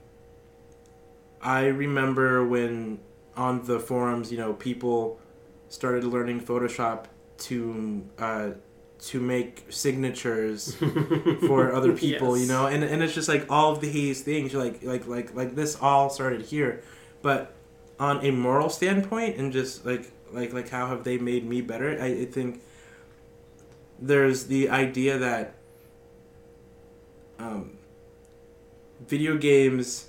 I remember when on the forums, you know, people started learning Photoshop to uh, to make signatures for other people, Yes. you know, and and it's just like all of these things, like like like like this all started here, but on a moral standpoint, and just like like like how have they made me better? I, I think there's the idea that um, video games,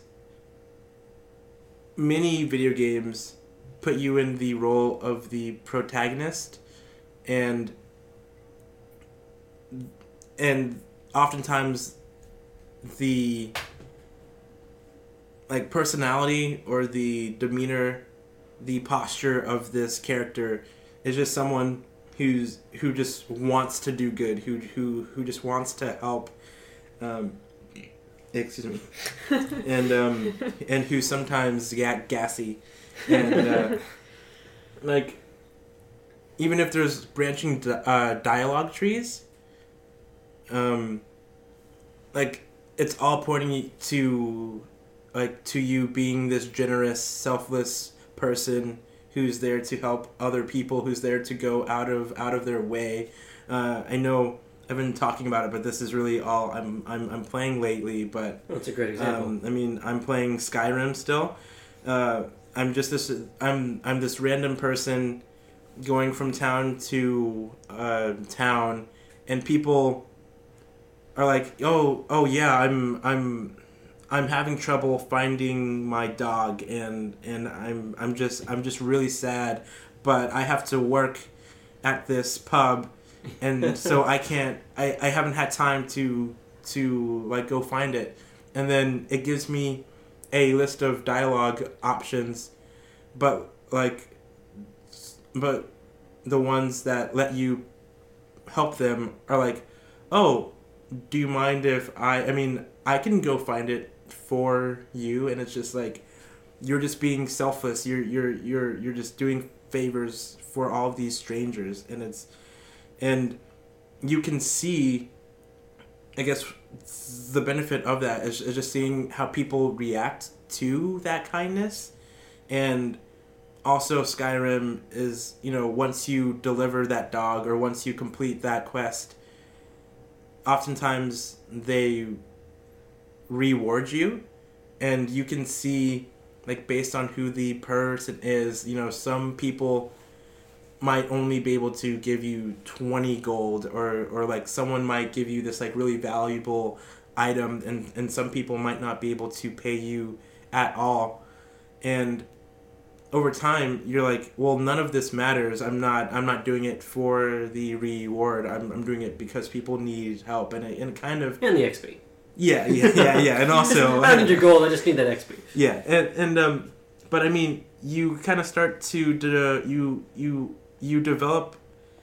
many video games, put you in the role of the protagonist, and and oftentimes the like personality or the demeanor, the posture of this character is just someone who's who just wants to do good, who who who just wants to help. Um, excuse me, and um, and who sometimes get gassy, and uh, like even if there's branching di- uh, dialogue trees, um, like it's all pointing to like to you being this generous, selfless person who's there to help other people, who's there to go out of out of their way. Uh, I know I've been talking about it, but this is really all I'm I'm I'm playing lately. But That's a great example. um, I mean, I'm playing Skyrim still. Uh, I'm just this I'm I'm this random person going from town to uh, town, and people are like, "Oh, oh yeah, I'm I'm." I'm having trouble finding my dog, and and I'm I'm just I'm just really sad, but I have to work at this pub, and so I can't I, I haven't had time to to like go find it, and then it gives me a list of dialogue options, but like but the ones that let you help them are like, oh, do you mind if I I mean I can go find it for you, and it's just like you're just being selfless, you're you're you're you're just doing favors for all of these strangers, and it's and you can see, I guess, the benefit of that is, is just seeing how people react to that kindness. And also Skyrim is, you know, once you deliver that dog or once you complete that quest, oftentimes they reward you, and you can see, like, based on who the person is, you know, some people might only be able to give you twenty gold, or or like someone might give you this like really valuable item, and and some people might not be able to pay you at all. And over time you're like, well, none of this matters. I'm not I'm not doing it for the reward. I'm I'm doing it because people need help, and it, and it kind of And the X P. Yeah, yeah, yeah, yeah, and also I don't need your gold, I just need that X P. yeah, and and um, but I mean, you kind of start to de- you you you develop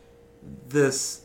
this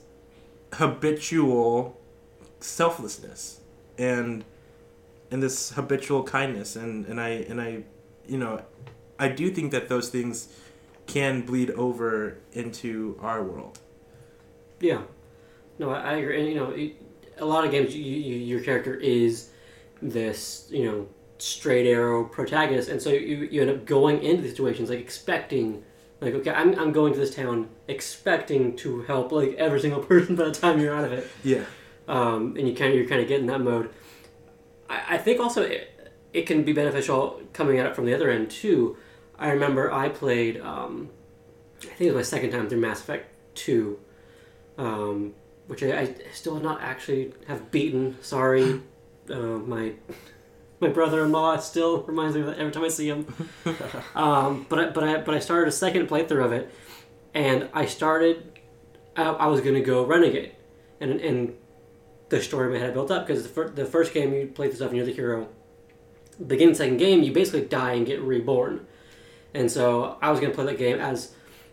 habitual selflessness and and this habitual kindness, and and I and I, you know, I do think that those things can bleed over into our world. Yeah. No, I, I agree. And, you know, it, a lot of games, you, you, your character is this, you know, straight arrow protagonist, and so you, you end up going into the situations like expecting, like, okay, I'm I'm going to this town expecting to help like every single person by the time you're out of it. Yeah. Um, and you kind of you're kind of getting that mode. I, I think also it, it can be beneficial coming at it from the other end too. I remember I played, um, I think it was my second time through Mass Effect two. Um, which I, I still have not actually have beaten. Sorry, uh, my my brother-in-law still reminds me of that every time I see him. um, but I, but I but I started a second playthrough of it, and I started. I, I was gonna go Renegade, and and the story in my head built up because the, fir- the first game you play this stuff and you're the hero. Beginning the second game, you basically die and get reborn, and so I was gonna play that game as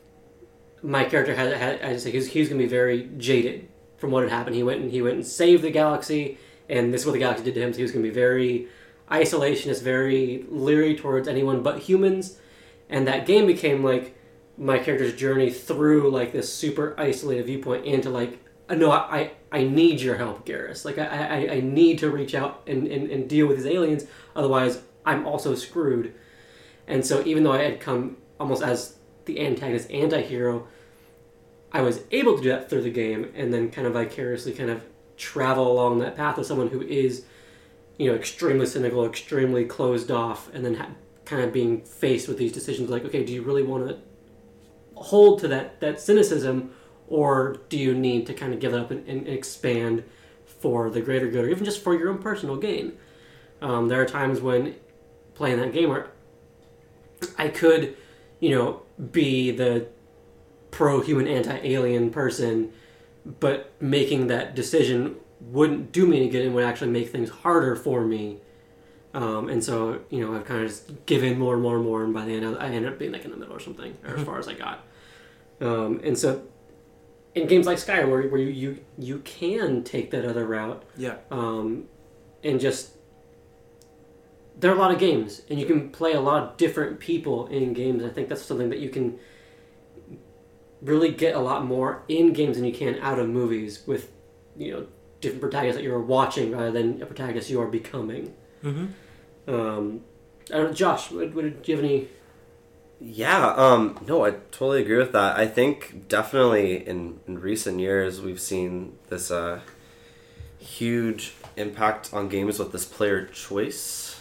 my character had. had I just like he was, he was gonna be very jaded from what had happened. He went and he went and saved the galaxy, and this is what the galaxy did to him. So he was going to be very isolationist, very leery towards anyone but humans. And that game became like my character's journey through like this super isolated viewpoint into like, no, I I need your help, Garrus. Like I I, I need to reach out and, and, and deal with these aliens. Otherwise, I'm also screwed. And so even though I had come almost as the antagonist, anti-hero, I was able to do that through the game, and then kind of vicariously kind of travel along that path with someone who is, you know, extremely cynical, extremely closed off, and then ha- kind of being faced with these decisions like, okay, do you really want to hold to that, that cynicism, or do you need to kind of give it up and, and expand for the greater good, or even just for your own personal gain? Um, there are times when playing that game where I could, you know, be the pro-human, anti-alien person, but making that decision wouldn't do me any good and would actually make things harder for me. Um, and so, you know, I've kind of just given more and more and more, and by the end, I ended up being like in the middle or something, or as far as I got. Um, and so, in games like Skyrim, where, where you, you you can take that other route, Yeah. um, and just there are a lot of games, and you can play a lot of different people in games. I think that's something that you can really get a lot more in games than you can out of movies, with, you know, different protagonists that you're watching rather than a protagonist you are becoming. Mm-hmm. Um, I don't know, Josh, what, what, do you have any? Yeah, um, no, I totally agree with that. I think definitely in, in recent years we've seen this uh, huge impact on games with this player choice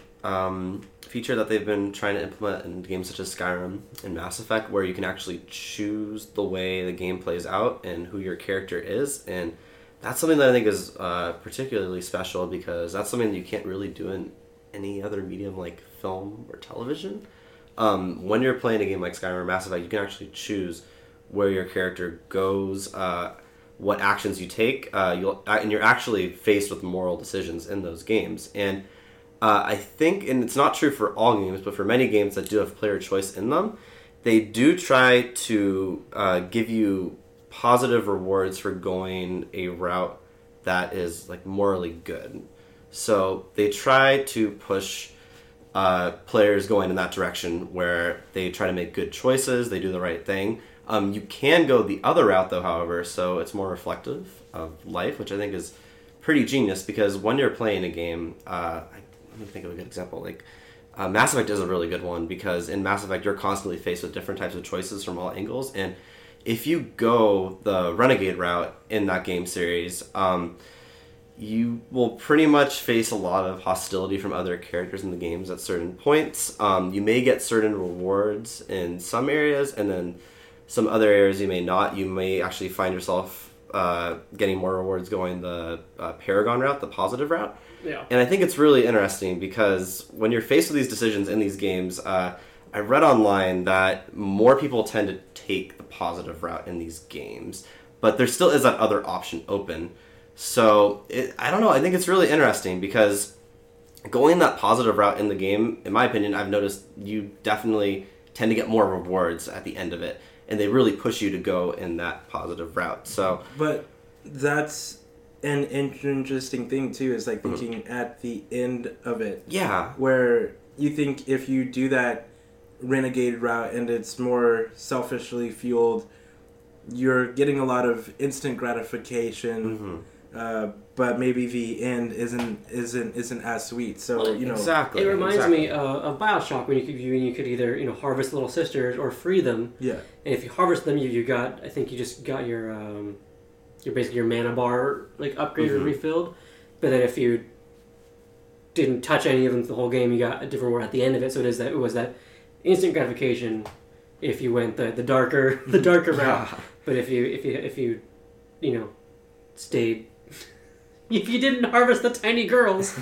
um, feature that they've been trying to implement in games such as Skyrim and Mass Effect, where you can actually choose the way the game plays out and who your character is. And that's something that I think is uh, particularly special, because that's something that you can't really do in any other medium like film or television. Um, when you're playing a game like Skyrim or Mass Effect, you can actually choose where your character goes, uh, what actions you take, uh, you'll, and you're actually faced with moral decisions in those games. And uh, I think, and it's not true for all games, but for many games that do have player choice in them, they do try to uh, give you positive rewards for going a route that is like morally good. So they try to push uh, players going in that direction, where they try to make good choices, they do the right thing. Um, you can go the other route though, however, so it's more reflective of life, which I think is pretty genius, because when you're playing a game, uh, I, let me think of a good example, like uh, Mass Effect is a really good one, because in Mass Effect you're constantly faced with different types of choices from all angles, and if you go the Renegade route in that game series, um, you will pretty much face a lot of hostility from other characters in the games at certain points. Um, you may get certain rewards in some areas, and then some other areas you may not. You may actually find yourself uh, getting more rewards going the uh, Paragon route, the positive route. Yeah. And I think it's really interesting, because when you're faced with these decisions in these games, uh, I read online that more people tend to take the positive route in these games, but there still is that other option open. So, it, I don't know, I think it's really interesting, because going that positive route in the game, in my opinion, I've noticed you definitely tend to get more rewards at the end of it, and they really push you to go in that positive route. So, But that's an interesting thing, too, is like thinking mm-hmm. at the end of it. Yeah. Where you think if you do that renegade route and it's more selfishly fueled, you're getting a lot of instant gratification. Mm-hmm. Uh, but maybe the end isn't isn't isn't as sweet. So well, you know, exactly. It reminds exactly. me uh, of Bioshock, when you could you, you could either you know harvest little sisters or free them. Yeah. And if you harvest them, you, you got I think you just got your um, your basically your mana bar like upgraded mm-hmm. or refilled. But then if you didn't touch any of them the whole game, you got a different one at the end of it. So it is that it was that instant gratification if you went the, the darker the darker route. But if you if you if you you know stayed. If you didn't harvest the tiny girls,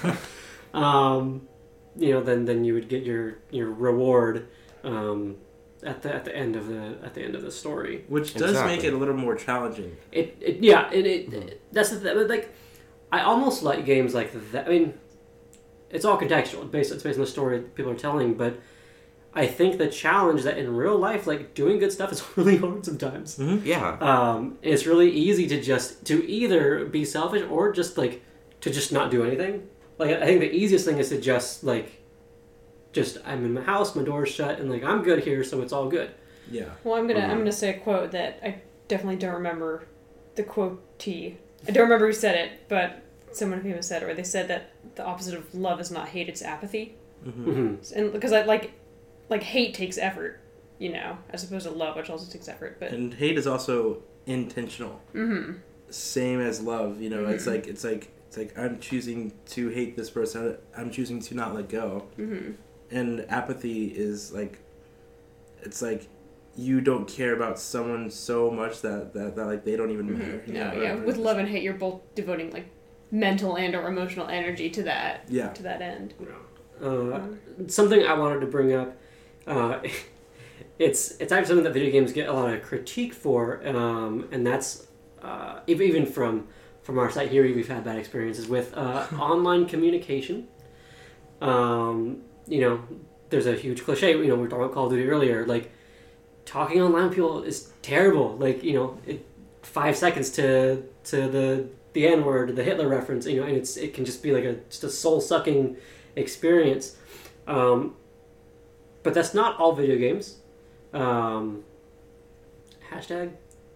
um, you know, then, then you would get your, your reward um, at the at the end of the at the end of the story, which does exactly. make it a little more challenging. It, it yeah, it, it, mm-hmm. it that's the thing. Like, I almost like games like that. I mean, it's all contextual. It's based it's based on the story that people are telling, but I think the challenge that in real life, like doing good stuff is really hard sometimes. Mm-hmm. Yeah. Um, it's really easy to just, to either be selfish or just like, to just not do anything. Like, I think the easiest thing is to just like, just, I'm in my house, my door's shut, and like, I'm good here, so it's all good. Yeah. Well, I'm gonna, mm-hmm. I'm gonna say a quote that I definitely don't remember the quotee. I don't remember who said it, but someone famous said it, or they said that the opposite of love is not hate, it's apathy. Mm-hmm. And because I like, Like, hate takes effort. you know, as opposed to love, which also takes effort. But And hate is also intentional. mm-hmm. Same as love, you know. Mm-hmm. It's like it's like it's like I'm choosing to hate this person. I'm choosing to not let go. Mm-hmm. And apathy is like, it's like you don't care about someone so much that that, that like they don't even matter. Mm-hmm. you No, know, yeah. or- With love and hate, you're both devoting like mental and or emotional energy to that. Yeah. To that end. Uh, something I wanted to bring up. Uh, it's it's actually something that video games get a lot of critique for, um, and that's uh, even even from from our site here, we've had bad experiences with uh, online communication. Um, you know, there's a huge cliche. You know, we were talking about Call of Duty earlier. Like, talking online with people is terrible. Like, you know, it, five seconds to to the the N word, the Hitler reference. You know, and it's it can just be like a just a soul sucking experience. Um, but that's not all video games. Um, hashtag.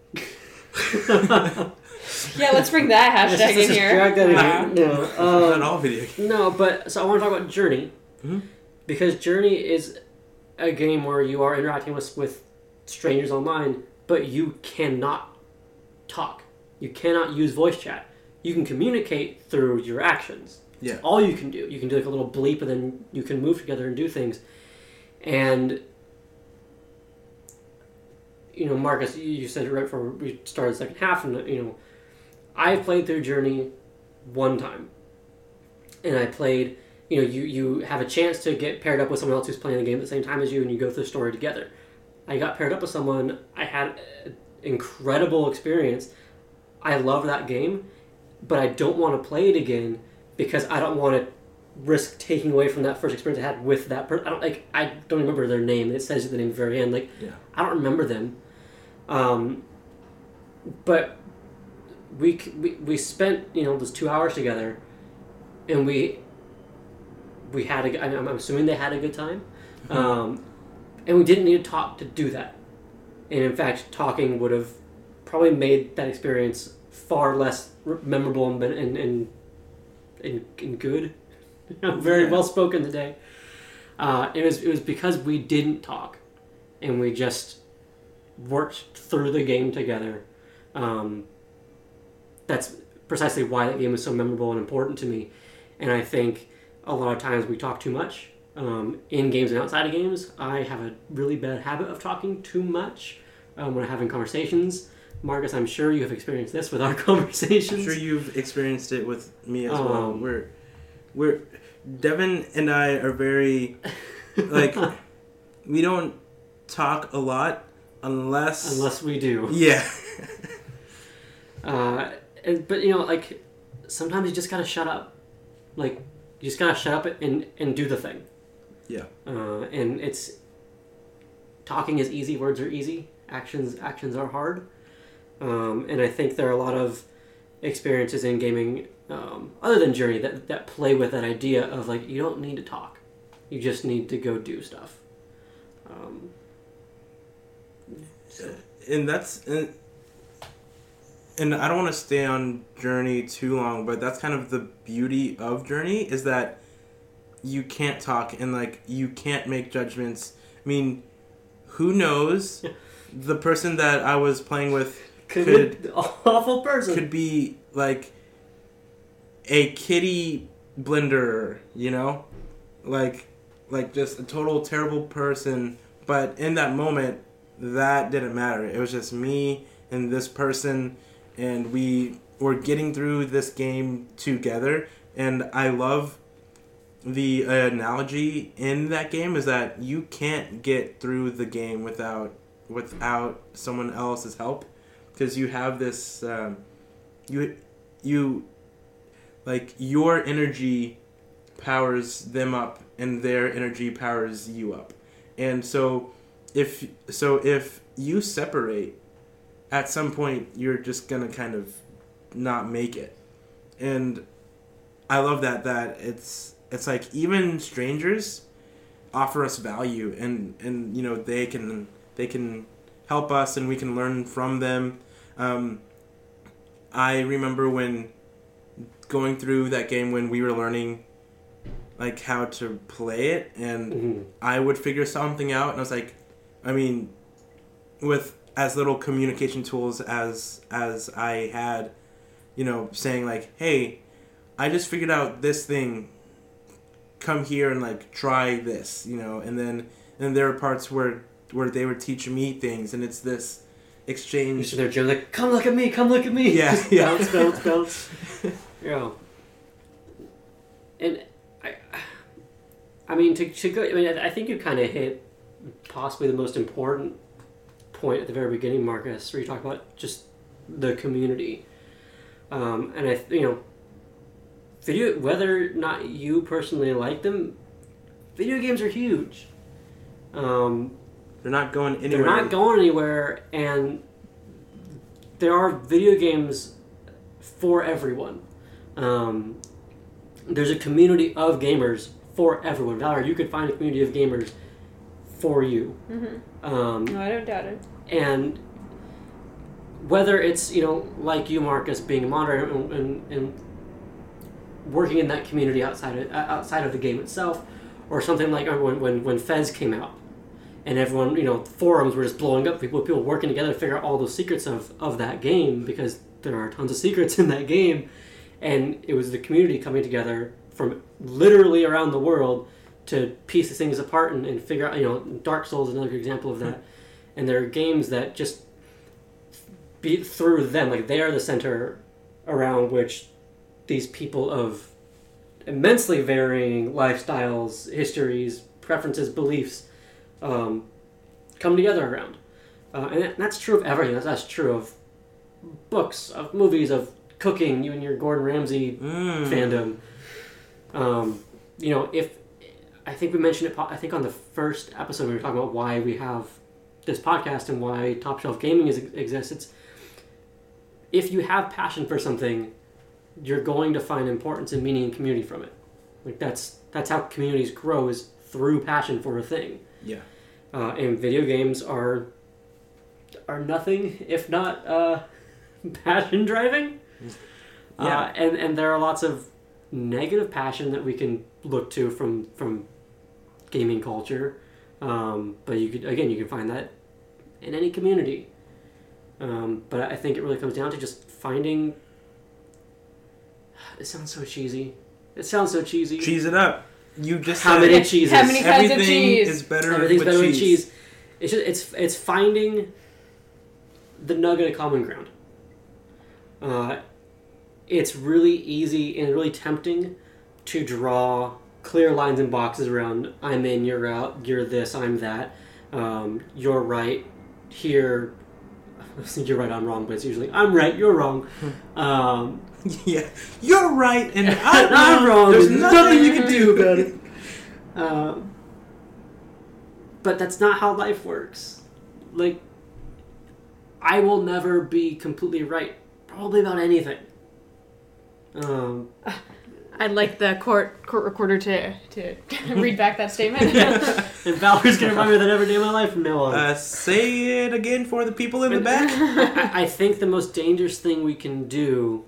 Yeah, let's bring that Let's hashtag just- let's in just here. drag that in Wow. here. No, Not um, all video games. no, but so I want to talk about Journey, Mhm. because Journey is a game where you are interacting with with strangers online, but you cannot talk. You cannot use voice chat. You can communicate through your actions. Yeah. All you can do. You can do like a little bleep, and then you can move together and do things. And you know, Marcus, you you said it right before we started the second half, and you know, I played through Journey one time, and I played. You know, you you have a chance to get paired up with someone else who's playing the game at the same time as you, and you go through the story together. I got paired up with someone. I had an incredible experience. I love that game, but I don't want to play it again because I don't want to risk taking away from that first experience I had with that person. I don't like. I don't remember their name. It says the name at the very end. Like, Yeah. I don't remember them. Um, but we, we we spent you know those two hours together, and we we had a. I'm I'm assuming they had a good time, um, and we didn't need to talk to do that. And in fact, talking would have probably made that experience far less memorable and and and, and, and good. Very Yeah. well spoken today. Uh, it was it was because we didn't talk, and we just worked through the game together. Um, that's precisely why that game is so memorable and important to me. And I think a lot of times we talk too much um, in games and outside of games. I have a really bad habit of talking too much um, when I'm having conversations. Marcus, I'm sure you have experienced this with our conversations. I'm sure you've experienced it with me as well. Um, We're, we're, Devin and I are very, like, we don't talk a lot unless, Unless we do. yeah, Uh, and, but you know, like sometimes you just gotta shut up. Like you just gotta shut up and and do the thing. yeah, Uh, and it's talking is easy, words are easy. Actions actions are hard. Um, and I think there are a lot of experiences in gaming, um, other than Journey, that that play with that idea of like you don't need to talk, you just need to go do stuff. Um, and that's and, and I don't want to stay on Journey too long, but that's kind of the beauty of Journey is that you can't talk and like you can't make judgments. I mean, who knows? The person that I was playing with could, Could- be an awful person. could be like a kitty blenderer, you know, like like just a total terrible person. But in that moment, that didn't matter. It was just me and this person, and we were getting through this game together. And I love the analogy in that game is that you can't get through the game without without someone else's help, because you have this um, you you like your energy powers them up and their energy powers you up. And so if so if you separate, at some point you're just gonna kind of not make it. And I love that that it's it's like even strangers offer us value, and and you know they can they can help us and we can learn from them. um, I remember when going through that game when we were learning like how to play it, and Mhm. I would figure something out and I was like I mean, with as little communication tools as as I had, you know, saying like, hey, I just figured out this thing. Come here and like try this, you know, and then and there are parts where where they would teach me things, and it's this exchange. They're just like, come look at me, come look at me. Yeah, yeah. bounce, bounce, bounce. Yeah. And I, I mean, to, to go. I mean, I think you kind of hit possibly the most important point at the very beginning, Marcus, where you talk about just the community, um, and I, you know. Video, whether or not you personally like them, video games are huge. Um, they're not going anywhere. They're not going anywhere, and there are video games for everyone. Um, there's a community of gamers for everyone. Valerie, you could find a community of gamers for you. Mm-hmm. Um, no, I don't doubt it. And whether it's, you know, like you, Marcus, being a moderator and, and, and working in that community outside of, outside of the game itself, or something like when, when when Fez came out, and everyone, you know, forums were just blowing up, people people working together to figure out all those secrets of, of that game, because there are tons of secrets in that game, and it was the community coming together from literally around the world to piece these things apart and, and figure out, you know, Dark Souls is another example of that, and there are games that just beat through them, like they are the center around which these people of immensely varying lifestyles, histories, preferences, beliefs um, come together around. Uh, and that's true of everything. That's, that's true of books, of movies, of cooking, you and your Gordon Ramsay mm. fandom. Um, you know, if I think we mentioned it, I think on the first episode we were talking about why we have this podcast and why Top Shelf Gaming is, exists. It's if you have passion for something, you're going to find importance and meaning and community from it. Like that's that's how communities grow, is through passion for a thing. Yeah. Uh, and video games are are nothing if not uh, passion driving. Yeah. Uh, and and there are lots of negative passion that we can look to from from gaming culture. Um, but you could again you can find that in any community. Um, but I think it really comes down to just finding. It sounds so cheesy. It sounds so cheesy. Cheese it up. You just how said many it. cheeses? How many kinds Everything of cheese? is better Everything's with better cheese. with cheese. It's just it's it's finding the nugget of common ground. Uh, it's really easy and really tempting to draw clear lines and boxes around I'm in, you're out, you're this, I'm that, um, you're right, here, you're right, I'm wrong, but it's usually I'm right, you're wrong. Um, Yeah, you're right, and I'm, I'm wrong. There's There's nothing nothing you can do about it. Um, but that's not how life works. Like, I will never be completely right, probably about anything. Um, I'd like the court court recorder to, to read back that statement. yeah. And Valerie's gonna remind me of that every day of my life from now on. Uh, say it again for the people in the back. I, I think the most dangerous thing we can do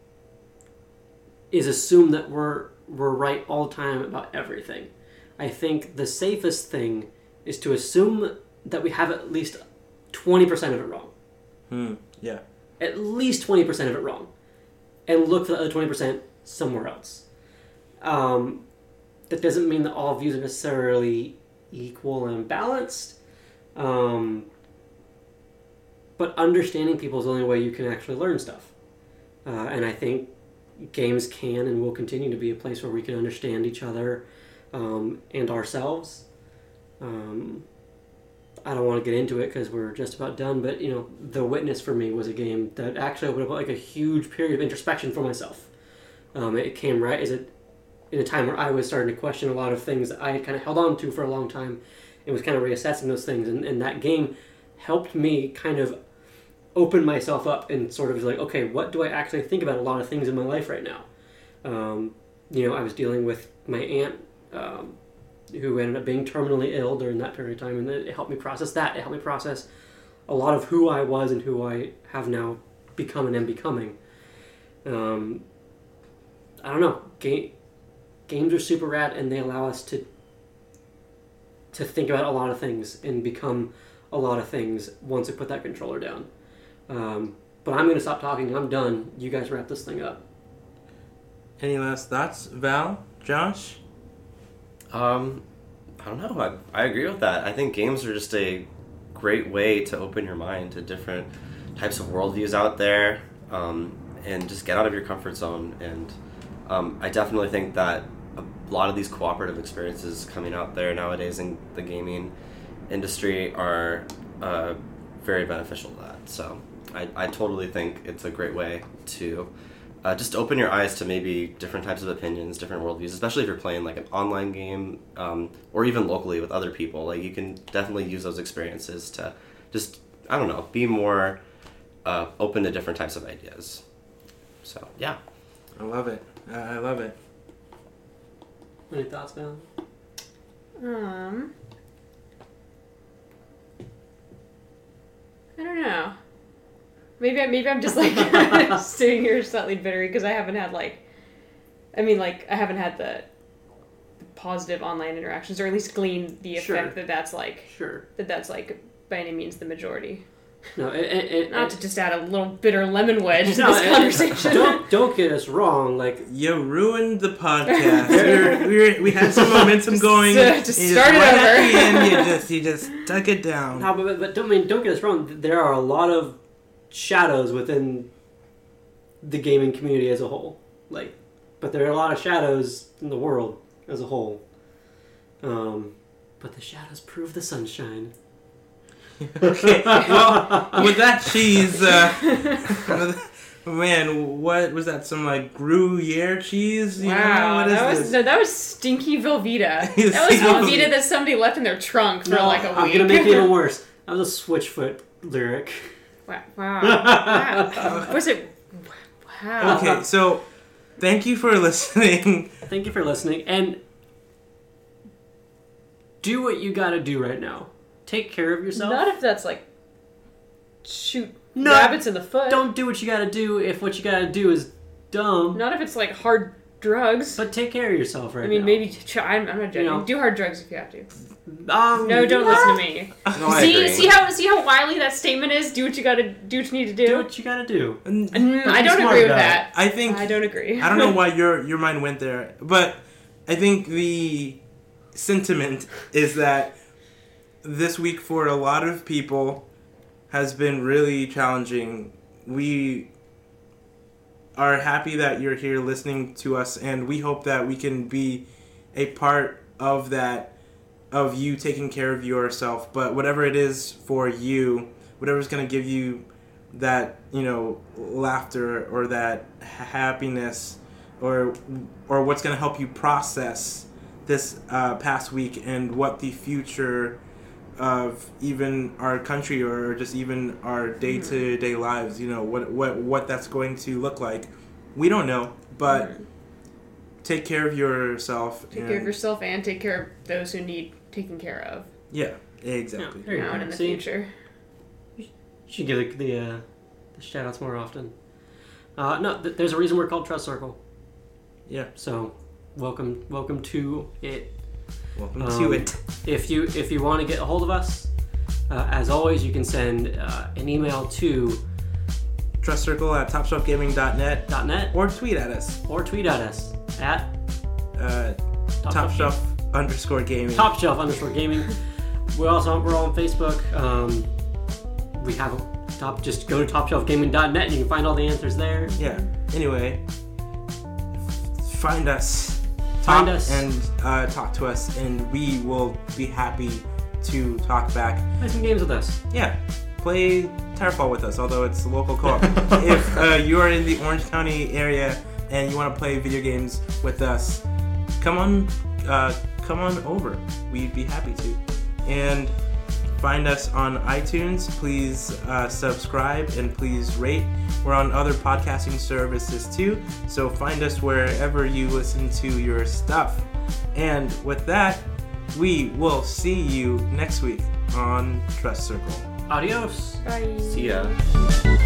is assume that we're we're right all the time about everything. I think the safest thing is to assume that we have at least twenty percent of it wrong. Hmm. Yeah. At least twenty percent of it wrong. And look for the other twenty percent somewhere else. Um, that doesn't mean that all views are necessarily equal and balanced. Um, but understanding people is the only way you can actually learn stuff. Uh, and I think games can and will continue to be a place where we can understand each other um, and ourselves. Um, I don't want to get into it because we're just about done, but you know, The Witness for me was a game that actually opened up like a huge period of introspection for myself. Um, it came right as it in a time where I was starting to question a lot of things that I had kind of held on to for a long time, and was kind of reassessing those things. And, and that game helped me kind of open myself up and sort of was like, okay, what do I actually think about a lot of things in my life right now? Um, you know, I was dealing with my aunt, um, who ended up being terminally ill during that period of time, and it helped me process that. It helped me process a lot of who I was and who I have now become and am becoming. Um, I don't know. Game, games are super rad, and they allow us to to think about a lot of things and become a lot of things once I put that controller down. Um, but I'm going to stop talking. I'm done. You guys wrap this thing up. Any last thoughts, Val, Josh? Um, I don't know. I, I agree with that. I think games are just a great way to open your mind to different types of worldviews out there, um, and just get out of your comfort zone. And um, I definitely think that a lot of these cooperative experiences coming out there nowadays in the gaming industry are uh, very beneficial to that. So I, I totally think it's a great way to uh, just open your eyes to maybe different types of opinions, different worldviews, especially if you're playing like an online game, um, or even locally with other people. Like, you can definitely use those experiences to just, I don't know, be more uh, open to different types of ideas. So, yeah. I love it. Uh, I love it. Any thoughts, Val? Um, I don't know. Maybe I, maybe I'm just like sitting here slightly bitter because I haven't had like, I mean like I haven't had the, the positive online interactions, or at least gleaned the effect Sure. that that's like Sure. that that's like by any means the majority. No, it, it, it, Not to just add a little bitter lemon wedge to no, this it- conversation. Don't don't get us wrong. Like, You ruined the podcast. we, were, we, were, we had some momentum going. uh, just You start it right over. at the end, you just you just tuck it down. no, but, but don't I mean don't get us wrong. There are a lot of shadows within the gaming community as a whole. Like, but there are a lot of shadows in the world as a whole. Um, but the shadows prove the sunshine. Okay, well, with that cheese, uh, man, what was that? Some like Gruyere cheese? You know? Wow, What is that was this? no, that was stinky Velveeta. Stinky That was Velveeta. Velveeta that somebody left in their trunk for No, like a week. I'm gonna make it even worse. That was a Switchfoot lyric. Wow. wow. wow. Was it? Wow. Okay, so thank you for listening. Thank you for listening, and do what you gotta do right now. Take care of yourself. Not if that's like shoot No, rabbits in the foot. Don't do what you gotta do if what you gotta do is dumb. Not if it's like hard drugs. But take care of yourself right I mean, now. maybe try, I'm, I'm not judging. You know. Do hard drugs if you have to. Um, No, don't yeah. listen to me. No, I see, agree. see how see how wily that statement is. Do what you gotta do. What you need to do. Do what you gotta do. Mm, Mm, I Be don't smart agree with about that. I think I don't agree. I don't know why your your mind went there, but I think the sentiment is that this week for a lot of people has been really challenging. We are happy that you're here listening to us, and we hope that we can be a part of that, of you taking care of yourself. But whatever it is for you, whatever's going to give you that, you know, laughter or that happiness, or or what's going to help you process this uh, past week and what the future of even our country or just even our day-to-day lives, you know, what what what that's going to look like. We don't know, but Mm. take care of yourself. Take and, care of yourself and take care of those who need taken care of Yeah, exactly. Yeah, there you now go. and in the See? future. You should give the the, uh, the shout outs more often. Uh, no, th- there's a reason we're called Trust Circle. Yeah. So, welcome, welcome to it. Welcome Um, to it. If you if you want to get a hold of us, uh, as always, you can send uh, an email to Trust Circle at top shelf gaming dot net .net or tweet at us. or tweet at us at Uh, top shelf underscore gaming. Top Shelf underscore gaming. We also we're on Facebook. Um, we have a top. Just go to top shelf gaming dot net and you can find all the answers there. Yeah. Anyway, find us. Find talk us. and uh, talk to us, and we will be happy to talk back. Play some games with us. Yeah, play Towerfall with us, although it's a local co-op. If uh, you are in the Orange County area and you want to play video games with us, come on, uh, come on over. We'd be happy to. And find us on iTunes. Please uh, subscribe and please rate. We're on other podcasting services too, so find us wherever you listen to your stuff. And with that, we will see you next week on Trust Circle. Adios. Bye. See ya.